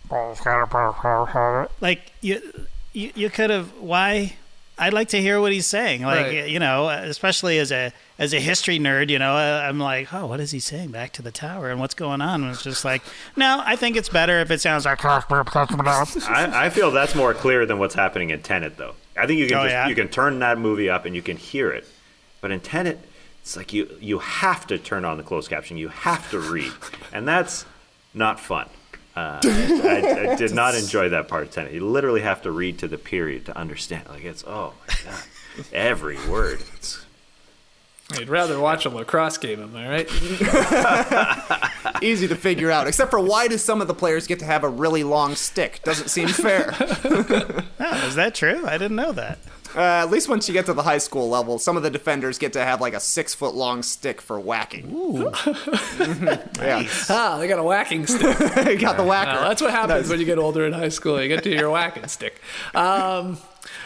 like you. You, you could have. Why? I'd like to hear what he's saying. Like Right. you know, especially as a as a history nerd. You know, uh, I'm like, oh, what is he saying? Back to the tower and what's going on? And it's just like, no, I think it's better if it sounds like. I, I feel that's more clear than what's happening in Tenet, though. I think you can Oh, just, yeah? you can turn that movie up and you can hear it, but in Tenet, it's like you you have to turn on the closed caption. You have to read, and that's not fun. Uh, I, I did not enjoy that part of Tenet. You literally have to read to the period to understand. Like it's oh my god, every word. It's, I'd rather watch a lacrosse game. Am I right? Easy to figure out. Except for why do some of the players get to have a really long stick? Doesn't seem fair. Oh, is that true? I didn't know that. Uh, at least once you get to the high school level, some of the defenders get to have like a six foot long stick for whacking. Ooh, Yeah, Ah, they got a whacking stick. you got the whacker. Uh, that's what happens when you get older in high school. You get to your whacking stick. Um,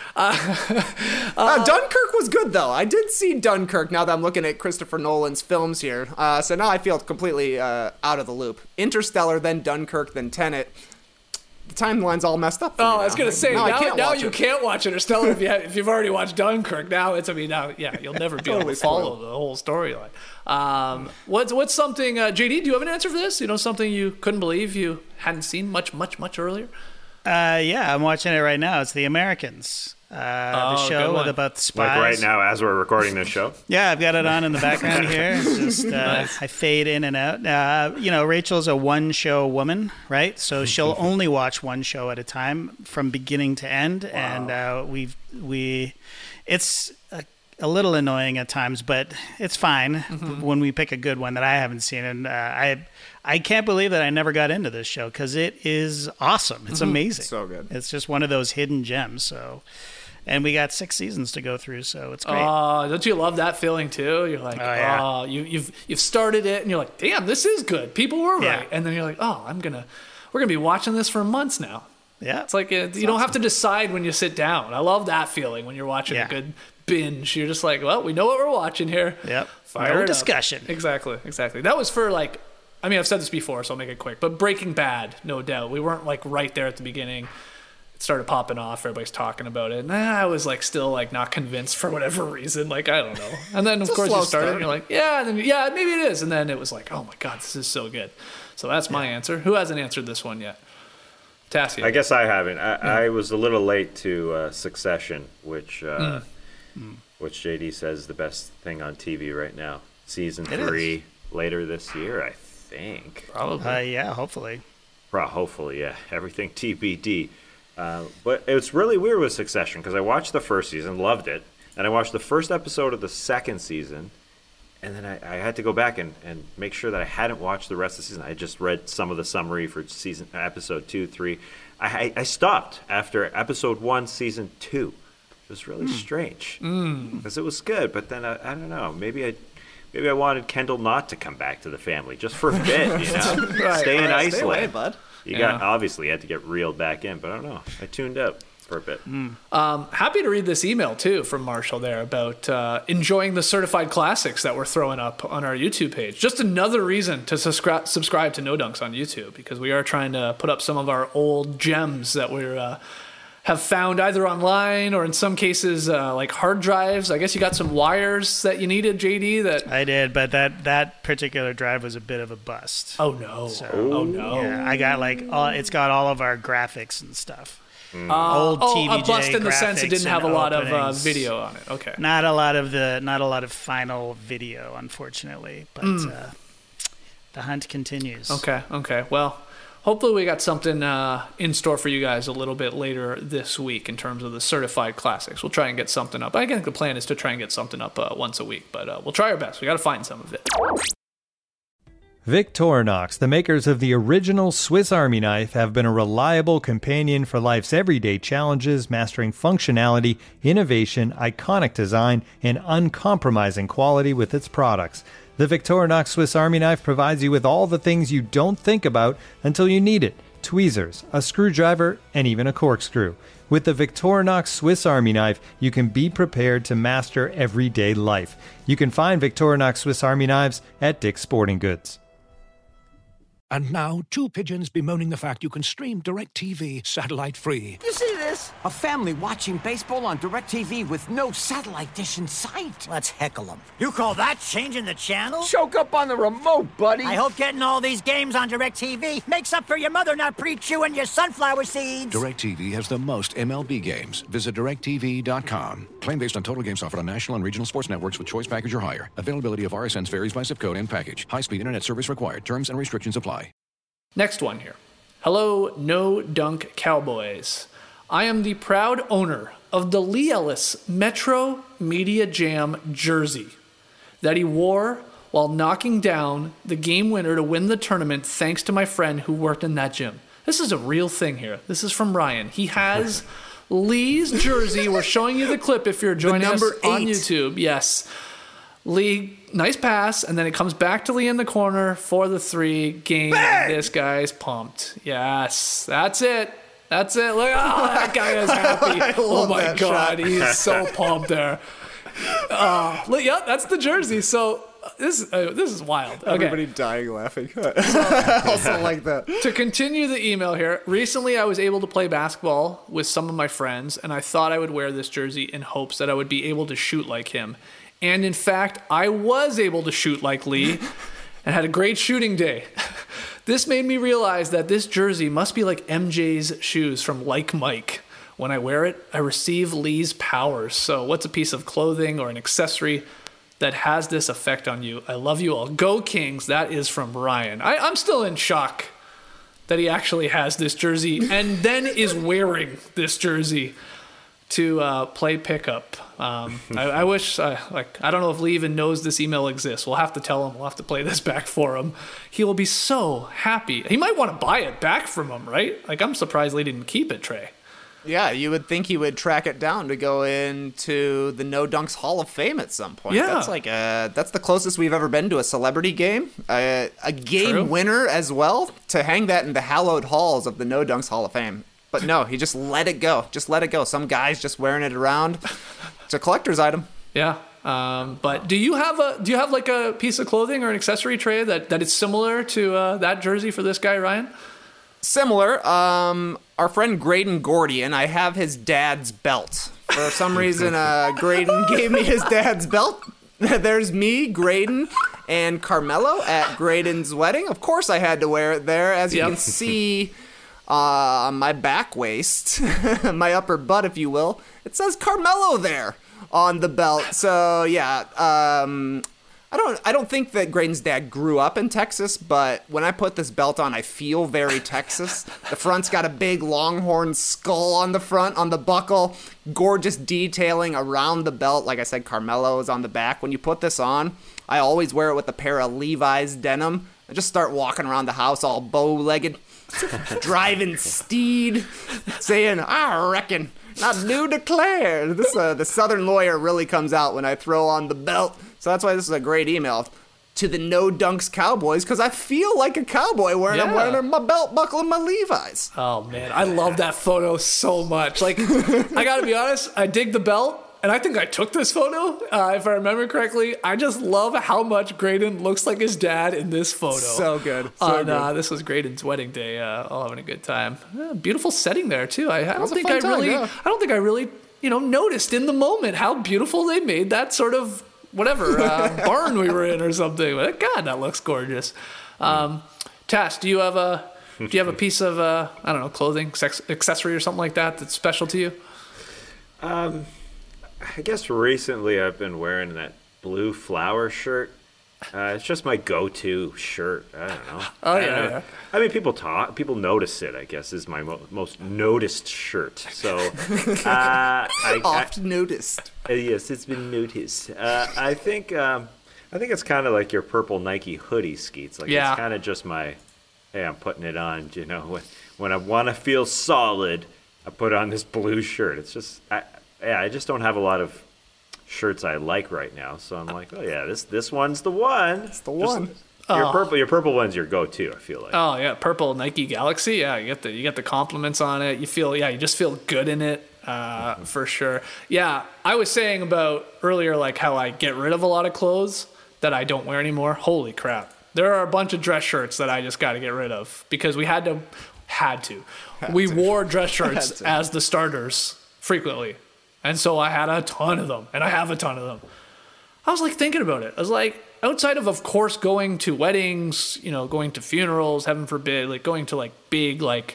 Uh, Dunkirk was good though. I did see Dunkirk. Now that I'm looking at Christopher Nolan's films here, uh, so now I feel completely uh, out of the loop. Interstellar, then Dunkirk, then Tenet. The timeline's all messed up. for me oh, I was now. gonna say now, I now, can't now watch you it. can't watch Interstellar if you have, if you've already watched Dunkirk. Now it's I mean now yeah you'll never be able Totally to follow spoiled. the whole storyline. Um, what's what's something uh, J D? Do you have an answer for this? You know something you couldn't believe you hadn't seen much much much earlier. uh, yeah, I'm watching it right now. It's The Americans, uh, Oh, the good show one. with about the spies. like right now as we're recording this show. Yeah, I've got it on in the background here. It's just uh, I fade in and out. Uh, you know, Rachel's a one-show woman, right? So she'll only watch one show at a time from beginning to end, and uh, we we it's a, a little annoying at times, but it's fine when we pick a good one that I haven't seen. And uh, I I can't believe that I never got into this show because it is awesome. It's amazing. So good. It's just one of those hidden gems. So. and we got six seasons to go through, so it's great. Oh, don't you love that feeling too? You're like, oh, yeah. oh you, you've you've started it, and you're like, damn, this is good. People were Yeah. right, and then you're like, oh, I'm gonna, we're gonna be watching this for months now. Yeah, It's like uh, you don't have to decide when you sit down. I love that feeling when you're watching Yeah. a good binge. You're just like, well, we know what we're watching here. Yep. Fire No it up. discussion. Exactly, exactly. That was for like, I mean, I've said this before, so I'll make it quick. But Breaking Bad, no doubt, we weren't like right there at the beginning. It started popping off. Everybody's talking about it, and I was like, still like not convinced for whatever reason. Like I don't know. And then of a course slow you started, start. and you're like, yeah, and then yeah, maybe it is. And then it was like, oh my god, this is so good. So that's my answer. Who hasn't answered this one yet? Tassia. I guess I haven't. I, I was a little late to uh, Succession, which uh, Mm. which J D says is the best thing on T V right now. Season It three later this year, I think. Probably. Uh, yeah, hopefully. Well, hopefully, yeah. Everything T B D. Uh, but it's really weird with Succession because I watched the first season, loved it, and I watched the first episode of the second season, and then I, I had to go back and, and make sure that I hadn't watched the rest of the season. I just read some of the summary for season episode two, three. I, I, I stopped after episode one, season two. It was really strange because it was good, but then I, I don't know. Maybe I maybe I wanted Kendall not to come back to the family just for a bit, you know, Right, stay in right. Iceland. Stay away, bud. You Yeah. got obviously had to get reeled back in, but I don't know. I tuned out for a bit. Um, happy to read this email too from Marshall there about uh, enjoying the certified classics that we're throwing up on our YouTube page. Just another reason to subscribe subscribe to No Dunks on YouTube, because we are trying to put up some of our old gems that we're uh, have found either online or in some cases uh, like hard drives. I guess you got some wires that you needed, J D. That I did, but that that particular drive was a bit of a bust. oh no, So, oh no. Yeah, I got like all, it's got all of our graphics and stuff. Uh, Old oh, T V a bust J in the sense it graphics didn't have a and lot of uh, openings. video on it. Okay. Not a lot of the not a lot of final video, unfortunately. But uh, the hunt continues. Okay, okay. Well, hopefully we got something uh, in store for you guys a little bit later this week in terms of the certified classics. We'll try and get something up. I think the plan is to try and get something up uh, once a week, but uh, we'll try our best. We got to find some of it. Victorinox, the makers of the original Swiss Army knife, have been a reliable companion for life's everyday challenges, mastering functionality, innovation, iconic design, and uncompromising quality with its products. The Victorinox Swiss Army knife provides you with all the things you don't think about until you need it: tweezers, a screwdriver, and even a corkscrew. With the Victorinox Swiss Army knife, you can be prepared to master everyday life. You can find Victorinox Swiss Army knives at Dick's Sporting Goods. And now, two pigeons bemoaning the fact you can stream DirecTV satellite-free. You see this? A family watching baseball on DirecTV with no satellite dish in sight. Let's heckle them. You call that changing the channel? Choke up on the remote, buddy. I hope getting all these games on DirecTV makes up for your mother not pre-chewing your sunflower seeds. DirecTV has the most M L B games. Visit direct T V dot com. Claim based on total games offered on national and regional sports networks with choice package or higher. Availability of R S Ns varies by zip code and package. High-speed internet service required. Terms and restrictions apply. Next one here. Hello, No Dunk Cowboys. I am the proud owner of the Lee Ellis Metro Media Jam jersey that he wore while knocking down the game winner to win the tournament thanks to my friend who worked in that gym. This is a real thing here. This is from Ryan. He has Lee's jersey. We're showing you the clip if you're joining us number on eight. YouTube. Yes. Lee, nice pass, and then it comes back to Lee in the corner for the three. Game. This guy's pumped. Yes, that's it. That's it. Look, oh, that guy is happy. Oh love my that god, shot. he's so pumped there. Uh, look, yeah, that's the jersey. So uh, this uh, this is wild. Okay. Everybody dying laughing. Also like that. To continue the email here, recently I was able to play basketball with some of my friends, and I thought I would wear this jersey in hopes that I would be able to shoot like him. And in fact, I was able to shoot like Lee and had a great shooting day. This made me realize that this jersey must be like M J's shoes from Like Mike. When I wear it, I receive Lee's powers. So what's a piece of clothing or an accessory that has this effect on you? I love you all. Go Kings. That is from Ryan. I, I'm still in shock that he actually has this jersey and then is wearing this jersey to uh, play pickup. Um, I, I wish, uh, like, I don't know if Lee even knows this email exists. We'll have to tell him. We'll have to play this back for him. He will be so happy. He might want to buy it back from him, right? Like, I'm surprised Lee didn't keep it, Trey. Yeah, you would think he would track it down to go into the No Dunks Hall of Fame at some point. Yeah. That's like a, that's the closest we've ever been to a celebrity game. Uh, a game True. winner as well, to hang that in the hallowed halls of the No Dunks Hall of Fame. But no, he just let it go. Just let it go. Some guy's just wearing it around. It's a collector's item. Yeah. Um, but do you have a do you have like a piece of clothing or an accessory tray that, that is similar to uh, that jersey for this guy, Ryan? Similar. Um, our friend Graydon Gordian, I have his dad's belt. For some reason, uh, Graydon gave me his dad's belt. There's me, Graydon, and Carmelo at Graydon's wedding. Of course, I had to wear it there. As you Yep. can see uh, on my back waist, my upper butt, if you will, it says Carmelo there on the belt. So yeah, um, I don't I don't think that Graydon's dad grew up in Texas, but when I put this belt on, I feel very Texas. The front's got a big longhorn skull on the front, on the buckle, gorgeous detailing around the belt. Like I said, Carmelo is on the back. When you put this on, I always wear it with a pair of Levi's denim. I just start walking around the house all bow-legged, driving steed, saying, I reckon, not new declared. This uh, the Southern lawyer really comes out when I throw on the belt. So that's why this is a great email to the No Dunks Cowboys, because I feel like a cowboy wearing, I'm Yeah. wearing my belt buckle and my Levi's. Oh man, I love that photo so much. Like, I gotta be honest, I dig the belt, and I think I took this photo, uh, if I remember correctly. I just love how much Graydon looks like his dad in this photo. So good. So On, good. Uh, this was Graydon's wedding day. Uh, all having a good time. Yeah, beautiful setting there too. I, I don't was a think fun I time, really, yeah. I don't think I really, you know, noticed in the moment how beautiful they made that sort of whatever uh, barn we were in or something. But God, that looks gorgeous. Um, Tass, do you have a do you have a piece of uh, I don't know, clothing, sex, accessory, or something like that that's special to you? Um, I guess recently I've been wearing that blue flower shirt. Uh, it's just my go-to shirt. I don't know. Oh, I yeah, don't know. yeah. I mean, people talk, people notice it. I guess is my mo- most noticed shirt. So, uh, I, I, Oft noticed. Uh, yes, it's been noticed. Uh, I think um, I think it's kind of like your purple Nike hoodie, Skeets. Like Yeah. it's kind of just my, hey, I'm putting it on. You know, when when I want to feel solid, I put on this blue shirt. It's just, I, yeah, I just don't have a lot of shirts I like right now. So I'm like, oh yeah, this this one's the one. It's the one. Your Oh. purple, your purple one's your go-to. I feel like. Oh yeah, purple Nike Galaxy. Yeah, you get the you get the compliments on it. You feel yeah, you just feel good in it uh, for sure. Yeah, I was saying about earlier like how I get rid of a lot of clothes that I don't wear anymore. Holy crap, there are a bunch of dress shirts that I just got to get rid of because we had to had to. we wore dress shirts to. as the starters frequently, and so I had a ton of them, and I have a ton of them. I was like thinking about it. I was like, outside of, of course, going to weddings, you know, going to funerals, heaven forbid, like going to like big, like,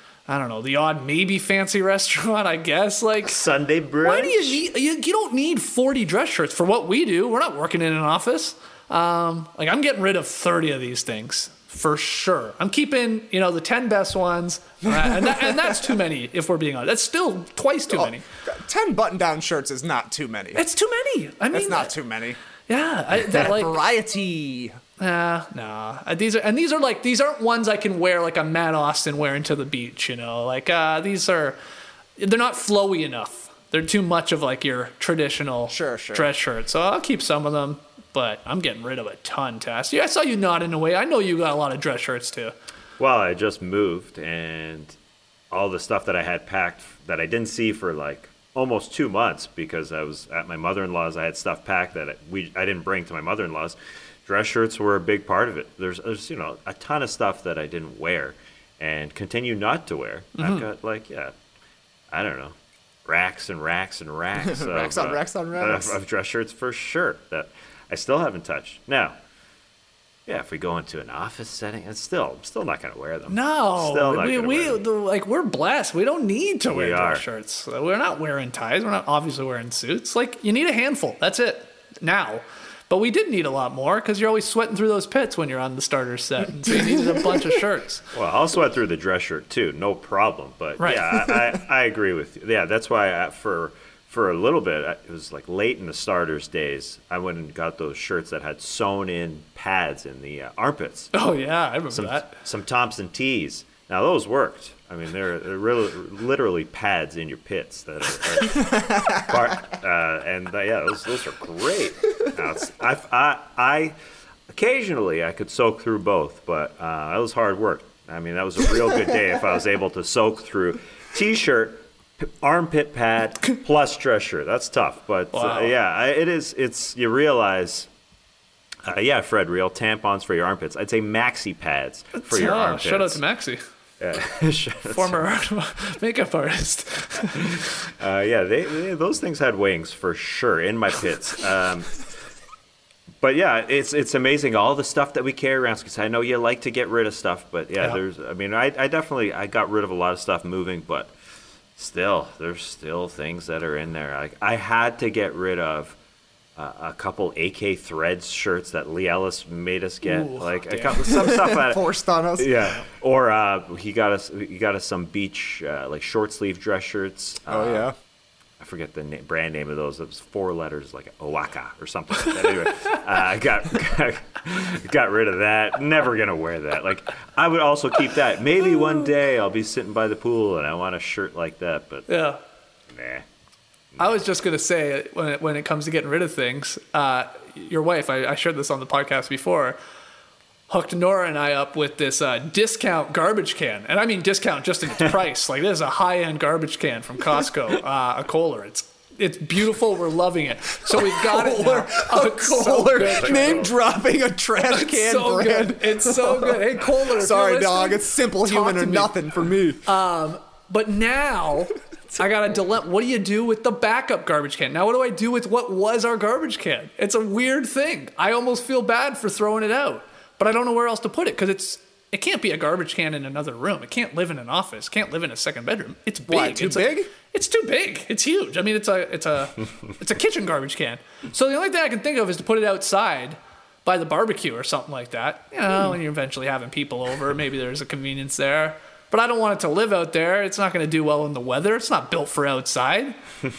I don't know, the odd maybe fancy restaurant, I guess. Like, Sunday brunch. why do you need, you, you don't need forty dress shirts for what we do. We're not working in an office. Um, like, I'm getting rid of thirty of these things for sure. I'm keeping, you know, the ten best ones, uh, and, that, and that's too many if we're being honest. That's still twice too many. ten button-down shirts is not too many. It's too many. I mean, That's not too many. Yeah, I, that, like, Variety. Nah, nah. Uh, These are and these are like these aren't ones I can wear like a Matt Austin wearing to the beach. You know, like uh, these are they're not flowy enough. They're too much of like your traditional Sure, sure. dress shirt. So I'll keep some of them, but I'm getting rid of a ton. Tass, yeah, I saw you nodding away. I know you got a lot of dress shirts too. Well, I just moved, and all the stuff that I had packed that I didn't see for like almost two months because I was at my mother-in-law's. I had stuff packed that I, we I didn't bring to my mother-in-law's. Dress shirts were a big part of it. There's, there's you know, a ton of stuff that I didn't wear and continue not to wear. Mm-hmm. I've got like, yeah, I don't know, racks and racks and racks. of, Racks on racks on racks. Of, of dress shirts for sure that I still haven't touched. Now, yeah, if we go into an office setting, it's still, I'm still not going to wear them. No, Still not we gonna we wear them. the, like we're blessed. We don't need to wear We dress are. shirts. We're not wearing ties. We're not obviously wearing suits. Like you need a handful. That's it now. But we did need a lot more because you're always sweating through those pits when you're on the starter set. And so you needed a bunch of shirts. Well, I'll sweat through the dress shirt too, no problem. But Right. yeah, I, I, I agree with you. Yeah, that's why I, for for a little bit, I- it was like late in the starters days. I went and got those shirts that had sewn in pads in the uh, armpits. Oh yeah, I remember Some that. some Thompson tees. Now those worked. I mean, they're, they're really, literally pads in your pits that are, are part, uh, and uh, yeah, those those are great. Now, it's, I, I, I occasionally I could soak through both, but uh, that was hard work. I mean, that was a real good day if I was able to soak through t-shirt, p- armpit pad plus dress shirt. That's tough, but Wow. uh, yeah, I, it is. It's you realize. Uh, yeah, Fred, real tampons for your armpits. I'd say maxi pads for your Oh, armpits. shout out to Maxie, Yeah. former makeup artist. Uh, yeah, they, they, those things had wings for sure in my pits. Um, but yeah, it's it's amazing all the stuff that we carry around. Because I know you like to get rid of stuff, but yeah, Yeah. there's. I mean, I, I definitely I got rid of a lot of stuff moving, but still, there's still things that are in there. I I had to get rid of uh, a couple A K Threads shirts that Lee Ellis made us get. Ooh, like a damn. couple, some stuff out of Forced on us. yeah, or uh, he got us he got us some beach uh, like short sleeve dress shirts. Oh Uh, yeah. I forget the na- brand name of those. It was four letters, like Owaka or something. Like that. Anyway, uh, I got, got got rid of that. Never gonna wear that. Like I would also keep that. Maybe one day I'll be sitting by the pool and I want a shirt like that. But Yeah. nah. I was just gonna say when it, when it comes to getting rid of things, uh, your wife, I, I shared this on the podcast before, hooked Nora and I up with this uh, discount garbage can, and I mean discount just in its price. Like this is a high end garbage can from Costco, uh, a Kohler. It's it's beautiful. We're loving it. So we've got it now. Oh, it's so Kohler, good. name dropping a trash It's can so brand. good. It's so good. Hey Kohler, if Sorry, you're dog. listening, It's simple talk human to or me. nothing for me. But now I got a dilemma. What do you do with the backup garbage can? Now, what do I do with what was our garbage can? It's a weird thing. I almost feel bad for throwing it out, but I don't know where else to put it because it's it can't be a garbage can in another room. It can't live in an office. It can't live in a second bedroom. It's big. Why, too it's a- big? it's too big. It's huge. I mean, it's a it's a it's a kitchen garbage can. So the only thing I can think of is to put it outside by the barbecue or something like that. You know, when you're eventually having people over, maybe there's a convenience there. But I don't want it to live out there. It's not going to do well in the weather. It's not built for outside.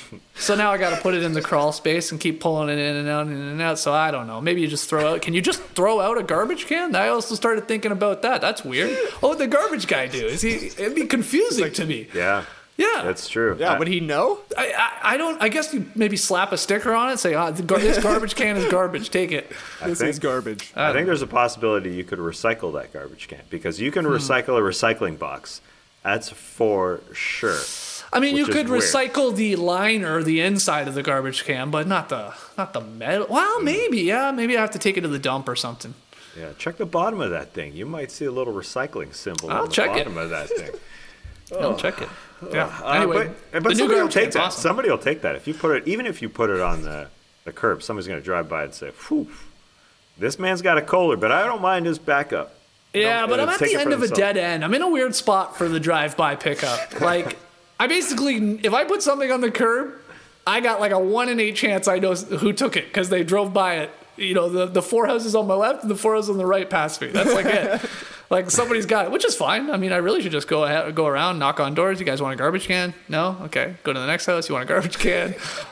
So now I got to put it in the crawl space and keep pulling it in and out and in and out. So I don't know. Maybe you just throw out. Can you just throw out a garbage can? I also started thinking about that. That's weird. What would the garbage guy do? Is he? It'd be confusing to me. Yeah, Yeah. that's true. Yeah, I- would he know? I, I I don't. I guess you maybe slap a sticker on it. Say, ah, the gar- this garbage can is garbage. Take it. I This think- is garbage. I think there's a possibility you could recycle that garbage can because you can Hmm. recycle a recycling box. That's for sure. I mean, you Which is could weird. recycle the liner, the inside of the garbage can, but not the not the metal. Well, maybe, yeah, maybe I have to take it to the dump or something. Yeah, check the bottom of that thing. You might see a little recycling symbol I'll on the check it. bottom of that thing. I'll check it. Yeah. Uh, Anyway, but, but the new somebody will garbage take can's that. awesome. Somebody will take that. If you put it, even if you put it on the, the curb, somebody's going to drive by and say, "Whew, this man's got a Kohler, but I don't mind his backup." Yeah, Don't- but I'm uh, at take the it end for of a themselves. dead end. I'm in a weird spot for the drive-by pickup. Like, I basically, if I put something on the curb, I got like a one in eight chance I know who took it because they drove by it. You know, the, the four houses on my left and the four houses on the right past me. That's like it. Like somebody's got it, which is fine. I mean, I really should just go ahead, go around, knock on doors. You guys want a garbage can? No? Okay. Go to the next house. You want a garbage can?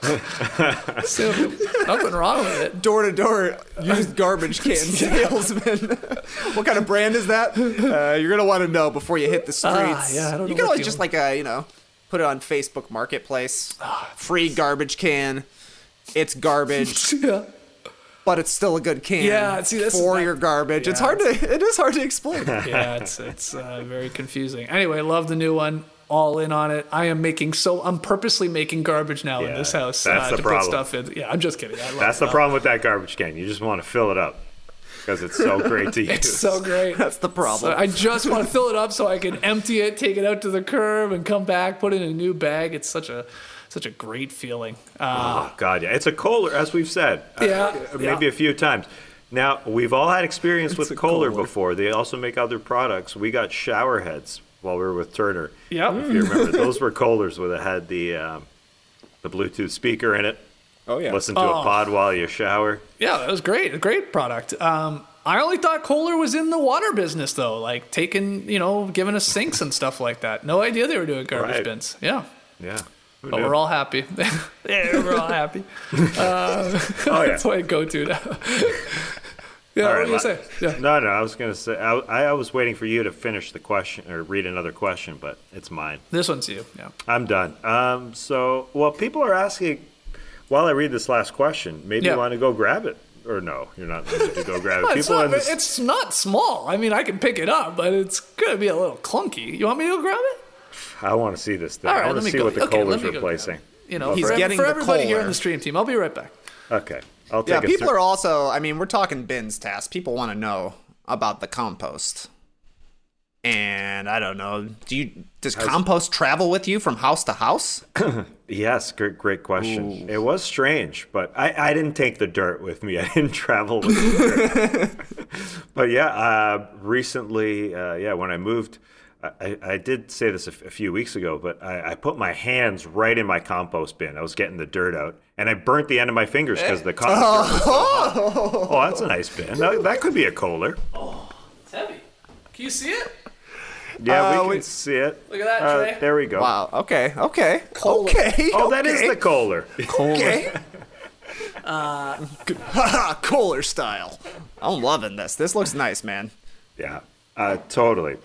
So, nothing wrong with it. Door to door, used garbage can salesman. What kind of brand is that? Uh, you're gonna want to know before you hit the streets. Ah, yeah, I don't you know can what always the- just like uh, you know, put it on Facebook Marketplace. Ah, Free garbage can. It's garbage, Yeah. but it's still a good can. Yeah, see, this is for that- your garbage. It's yeah, hard to. It is hard to explain. Yeah, it's it's uh, very confusing. Anyway, love the new one. All in on it. I am making so I'm purposely making garbage now in Yeah, this house that's uh, the to problem. put stuff in. Yeah, I'm just kidding. I love That's the it. problem with that garbage can. You just want to fill it up because it's so great to use. It's so great. That's the problem. So I just want to fill it up so I can empty it, take it out to the curb, and come back, put it in a new bag. It's such a such a great feeling. Uh, Oh God, yeah, it's a Kohler, as we've said, uh, Yeah, maybe yeah. a few times. Now we've all had experience with a Kohler, Kohler. before. They also make other products. We got shower heads while we were with Turner. Yep. If you remember, those were Kohlers where they had the um, the Bluetooth speaker in it. Oh yeah. Listen to Oh. a pod while you shower. yeah, that was great. A great product. Um, I only thought Kohler was in the water business though, like taking, you know, giving us sinks and stuff like that. No idea they were doing garbage Right. bins. Yeah. Yeah. Who But knew? we're all happy. Yeah, we're all happy. Uh, Oh, yeah. That's what I go to now. Yeah, All what right, were you gonna la- say? Yeah. No, no, I was going to say, I, I was waiting for you to finish the question or read another question, but it's mine. This one's you. Yeah. I'm done. Um, so, well, people are asking, while I read this last question, maybe Yeah. you want to go grab it. Or no, you're not ready to go grab it. Well, it's, People not, in this, it's not small. I mean, I can pick it up, but it's going to be a little clunky. You want me to go grab it? I want to see this thing. All right, I want let to me see go. what the Okay, let Kohler's me go replacing. You know, He's for, getting for the everybody here on Kohler. the stream team. I'll be right back. Okay, I'll take Yeah, it. people through. are also, I mean, we're talking bins tasks. People want to know about the compost. And I don't know, do you does compost travel with you from house to house? Yes, great, great question. Ooh. It was strange, but I, I didn't take the dirt with me. I didn't travel with the dirt. But yeah, uh, recently, uh, yeah, when I moved, I, I did say this a, f- a few weeks ago, but I, I put my hands right in my compost bin. I was getting the dirt out, and I burnt the end of my fingers because the cotton dirt was so hot. Oh, that's a nice bin. That, that could be a Kohler. Oh, it's heavy. Can you see it? Yeah, Uh, we can we- see it. Look at that, Uh, Trey. there we go. Wow, okay, okay, okay. Oh, that is okay. the Kohler. Okay. uh, Kohler style. I'm loving this. This looks nice, man. Yeah, uh, totally.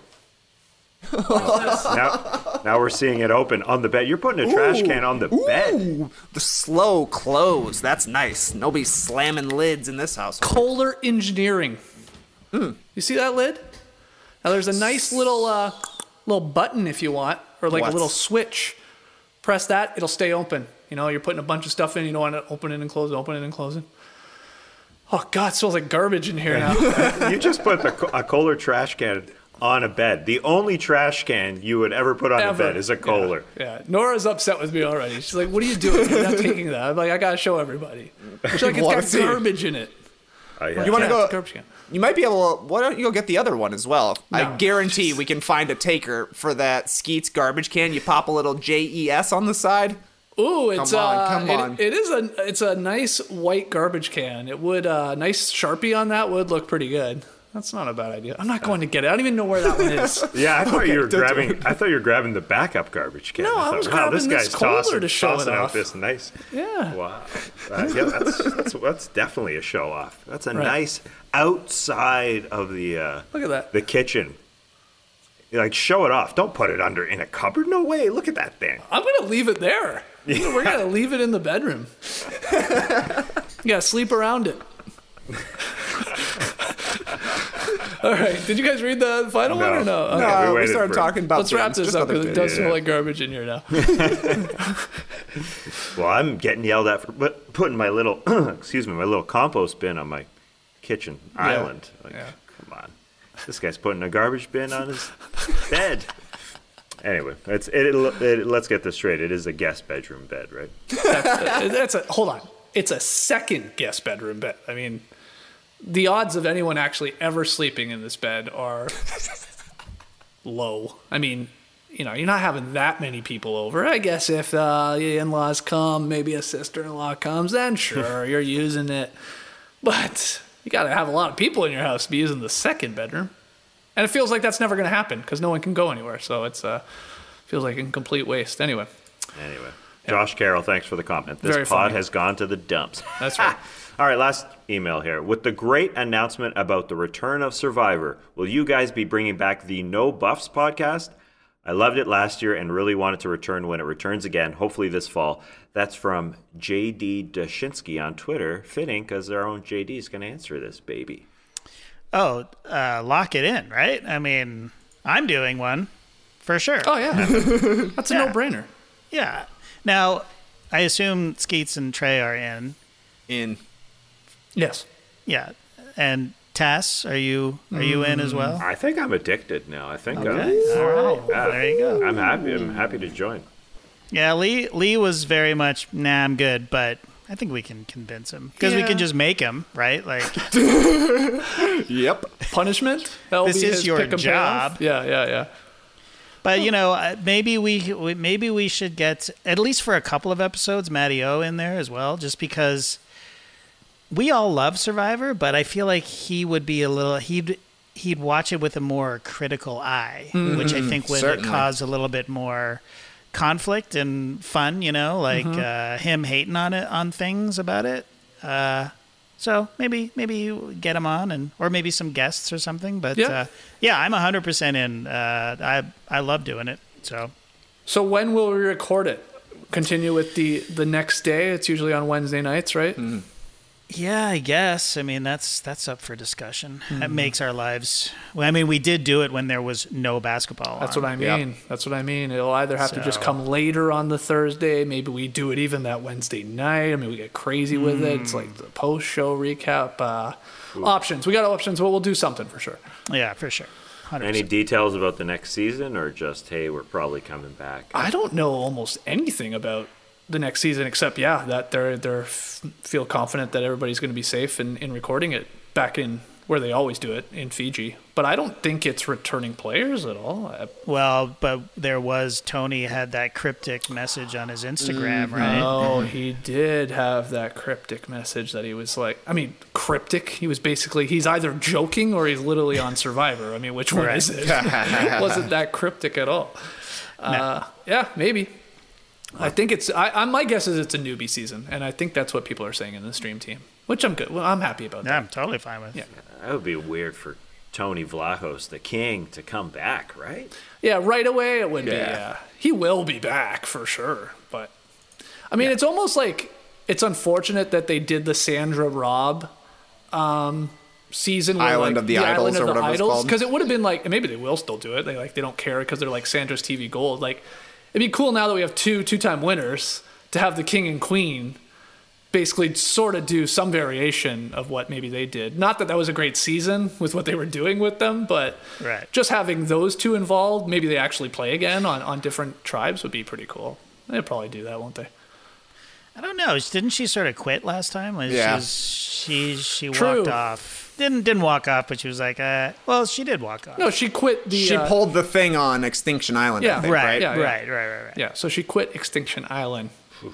now, now we're seeing it open on the bed. You're putting a trash Ooh, can on the ooh, bed. The slow close. That's nice. Nobody's slamming lids in this house. Kohler Engineering. Mm. You see that lid? Now there's a nice little uh, little button if you want, or like What? a little switch. Press that, it'll stay open. You know, you're putting a bunch of stuff in, you don't want to open it and close it, open it and close it. Oh God, it smells like garbage in here now. You just put the, a Kohler trash can on a bed. The only trash can you would ever put on Ever. a bed is a Kohler. Yeah, yeah. Nora's upset with me already. She's like, "What are you doing? You're not taking that." I'm like, "I gotta show everybody." She's like, "It's Wanna got see. garbage in it." Oh, yeah. You want to Yeah, go? it's a garbage can. You might be able to. Why don't you go get the other one as well? No. I guarantee we can find a taker for that Skeets garbage can. You pop a little J E S on the side. Ooh, it's Come on, uh, come it- on. it is a it's a nice white garbage can. It would uh, nice Sharpie on that would look pretty good. That's not a bad idea. I'm not going to get it. I don't even know where that one is. Yeah, I thought you were don't do grabbing. I thought you were grabbing the backup garbage can. No, I thought, was wow, grabbing this this guy's Kohler tossing, to show it tossing out off. this nice. Yeah. Wow. Uh, yeah, that's, that's that's definitely a show off. That's a Right. nice outside of the uh, Look at that. the kitchen. Like, show it off. Don't put it under in a cupboard. No way. Look at that thing. I'm gonna leave it there. We're gonna leave it in the bedroom. You gotta sleep around it. All right. Did you guys read the final No. one or no? No. Okay. we Uh, we waited started for- talking about. Let's wrap bins, this just up other because it bins. does smell like garbage in here now. Well, I'm getting yelled at for put- putting my little, excuse me, my little compost bin on my kitchen island. Like, Yeah. come on, this guy's putting a garbage bin on his bed. Anyway, it's it, it, it, let's get this straight. It is a guest bedroom bed, right? That's, that's a hold on. It's a second guest bedroom bed. I mean, the odds of anyone actually ever sleeping in this bed are low. I mean, you know, you're not having that many people over. I guess if uh, the in-laws come, maybe a sister-in-law comes, then sure, you're using it. But you got to have a lot of people in your house to be using the second bedroom. And it feels like that's never going to happen because no one can go anywhere. So it's uh, feels like a complete waste. Anyway. Anyway, Josh Carroll, thanks for the comment. This Very pod funny. has gone to the dumps. That's right. All right, last email here. With the great announcement about the return of Survivor, will you guys be bringing back the No Buffs podcast? I loved it last year and really want it to return when it returns again, hopefully this fall. That's from J D Dashinsky on Twitter. Fitting, because our own J D is going to answer this, baby. Oh, uh, lock it in, right? I mean, I'm doing one for sure. Oh, yeah. That's a Yeah. no-brainer. Yeah. Now, I assume Skeets and Trey are in. In. Yes. Yeah. And Tass, are you are you in as well? I think I'm addicted now. I think Okay. I'm, All right. yeah, There you go. I'm happy. I'm happy to join. Yeah, Lee Lee was very much, nah, I'm good, but I think we can convince him because we Yeah. can just make him, right? Like, Yep. Punishment? That'll This be is his your pick and job. payoff? Yeah, yeah, yeah. but you know, uh, maybe we we- maybe we should get at least for a couple of episodes Matty O in there as well, just because we all love Survivor, but I feel like he would be a little he'd he'd watch it with a more critical eye, which I think would Certainly. cause a little bit more conflict and fun, you know, like uh, him hating on it on things about it. Uh, So maybe maybe you get him on, and or maybe some guests or something. But Yeah. uh, yeah, I'm one hundred percent in. Uh, I I love doing it. So So when will we record it? Continue with the the next day. It's usually on Wednesday nights, right? Mm-hmm. yeah, I guess. I mean, that's that's up for discussion. Mm-hmm. That makes our lives. Well, I mean, we did do it when there was no basketball. That's on. what I mean. That's what I mean. It'll either have to just So- come later on the Thursday. Maybe we do it even that Wednesday night. I mean, we get crazy with it. It's like the post-show recap. Uh, options. We got options, but we'll do something for sure. Yeah, for sure. one hundred percent. Any details about the next season, or just, hey, we're probably coming back? I don't know almost anything about the next season except, yeah, that they're they're f- feel confident that everybody's going to be safe in, in recording it back in where they always do it in Fiji. But I don't think it's returning players at all. I, Well, but there was Tony had that cryptic message on his Instagram, right? Oh, he did have that cryptic message that he was like, I mean, cryptic. He was basically, he's either joking or he's literally on Survivor. I mean, which one Right. is it? It wasn't that cryptic at all. Uh, yeah, maybe. I think it's, I, I, my guess is it's a newbie season. And I think that's what people are saying in the stream team, which I'm good. Well, I'm happy about Yeah, that. I'm totally fine with. Yeah. That would be weird for Tony Vlahos, the king, to come back, right? Yeah, right away it would be. Yeah. Yeah, he will be back for sure. But I mean, it's almost like it's unfortunate that they did the Sandra Robb um, season, where, Island like, of the Idols or whatever it's called. because it would have been like, and maybe they will still do it. They like they don't care because they're like Sandra's T V Gold. Like it'd be cool now that we have two two-time winners to have the king and queen basically sort of do some variation of what maybe they did. Not that that was a great season with what they were doing with them, but Right. just having those two involved, maybe they actually play again on, on different tribes would be pretty cool. They'll probably do that, won't they? I don't know. Didn't she sort of quit last time? Like, Yeah. She was, she, she True. walked off. Didn't didn't walk off, but she was like, uh, well, she did walk off. No, she quit the... She uh, pulled the thing on Extinction Island, Yeah, I think, right, right? Yeah, yeah. right, right, right, right. Yeah, so she quit Extinction Island.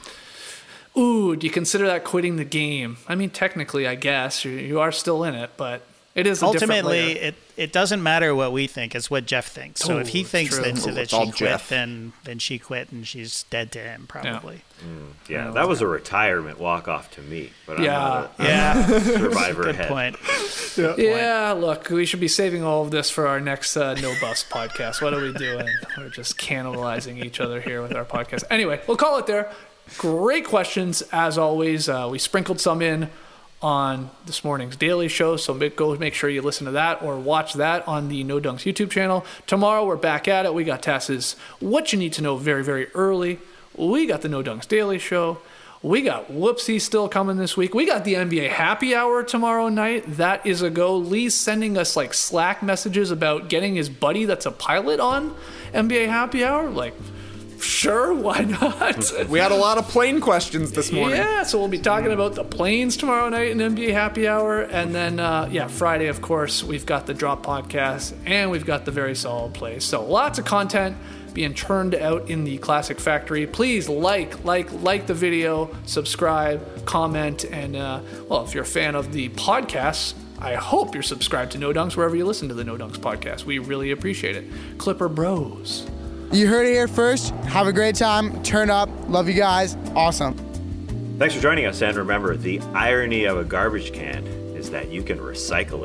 Ooh, do you consider that quitting the game? I mean, technically, I guess. You, you are still in it, but it is a different Ultimately, layer. it, it doesn't matter what we think. It's what Jeff thinks. So Oh, if he it's thinks true. that, Oh, that it's she all quit, Jeff. then then she quit and she's dead to him, probably. Yeah, that was a retirement walk-off to me. But Yeah. I'm not a Yeah, Survivor good head. point. Yeah, look, we should be saving all of this for our next uh, No Buffs podcast. What are we doing? We're just cannibalizing each other here with our podcast. Anyway, we'll call it there. Great questions, as always. Uh, we sprinkled some in on this morning's Daily Show, so make, go make sure you listen to that or watch that on the No Dunks YouTube channel. Tomorrow, we're back at it. We got Tass's What You Need to Know very, very early. We got the No Dunks Daily Show. We got Whoopsie still coming this week. We got the N B A Happy Hour tomorrow night. That is a go. Lee's sending us like Slack messages about getting his buddy that's a pilot on N B A Happy Hour. Like, sure, why not? We had a lot of plane questions this morning. Yeah, so we'll be talking about the planes tomorrow night in N B A Happy Hour. And then, uh, yeah, Friday, of course, we've got the Drop Podcast and we've got the Very Solid Plays. So lots of content being churned out in the Classic Factory. Please like, like, like the video, subscribe, comment, and, uh, well, if you're a fan of the podcast, I hope you're subscribed to No Dunks wherever you listen to the No Dunks podcast. We really appreciate it. Clipper Bros. You heard it here first. Have a great time. Turn up. Love you guys. Awesome. Thanks for joining us, and remember, the irony of a garbage can is that you can recycle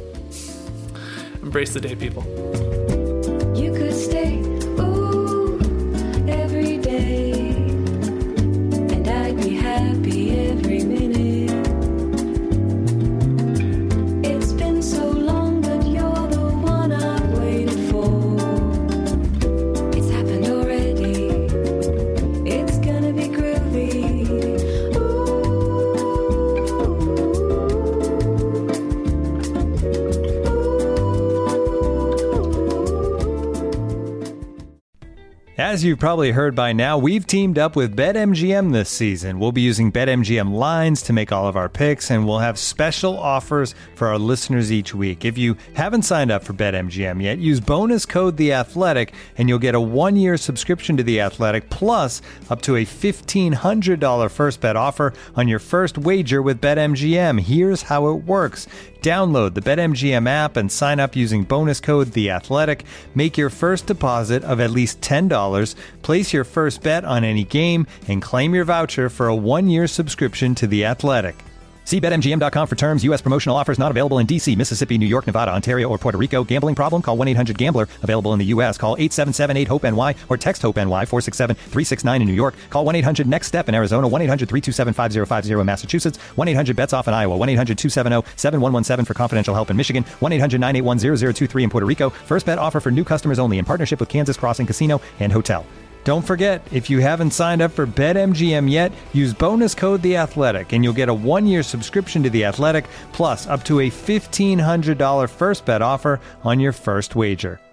it. Embrace the day, people. You could stay, ooh, every day, and I'd be happy every minute. It's been so long, but you're the one I've waited for. It's happened already. It's gonna be groovy. As you've probably heard by now, we've teamed up with BetMGM this season. We'll be using BetMGM lines to make all of our picks, and we'll have special offers for our listeners each week. If you haven't signed up for BetMGM yet, use bonus code The Athletic, and you'll get a one-year subscription to The Athletic, plus up to a fifteen hundred dollars first bet offer on your first wager with BetMGM. Here's how it works. Download the BetMGM app and sign up using bonus code The Athletic. Make your first deposit of at least ten dollars, place your first bet on any game, and claim your voucher for a one-year subscription to The Athletic. See Bet M G M dot com for terms. U S promotional offers not available in D C, Mississippi, New York, Nevada, Ontario, or Puerto Rico. Gambling problem? Call one eight hundred gambler. Available in the U S. Call eight seven seven eight hope N Y or text HOPE-NY four six seven three six nine in New York. Call one eight hundred next step in Arizona. one eight hundred three two seven five zero five zero in Massachusetts. one eight hundred bets off in Iowa. one eight hundred two seven zero seven one one seven for confidential help in Michigan. one eight hundred nine eight one zero zero two three in Puerto Rico. First bet offer for new customers only in partnership with Kansas Crossing Casino and Hotel. Don't forget, if you haven't signed up for BetMGM yet, use bonus code The Athletic, and you'll get a one-year subscription to The Athletic, plus up to a fifteen hundred dollars first bet offer on your first wager.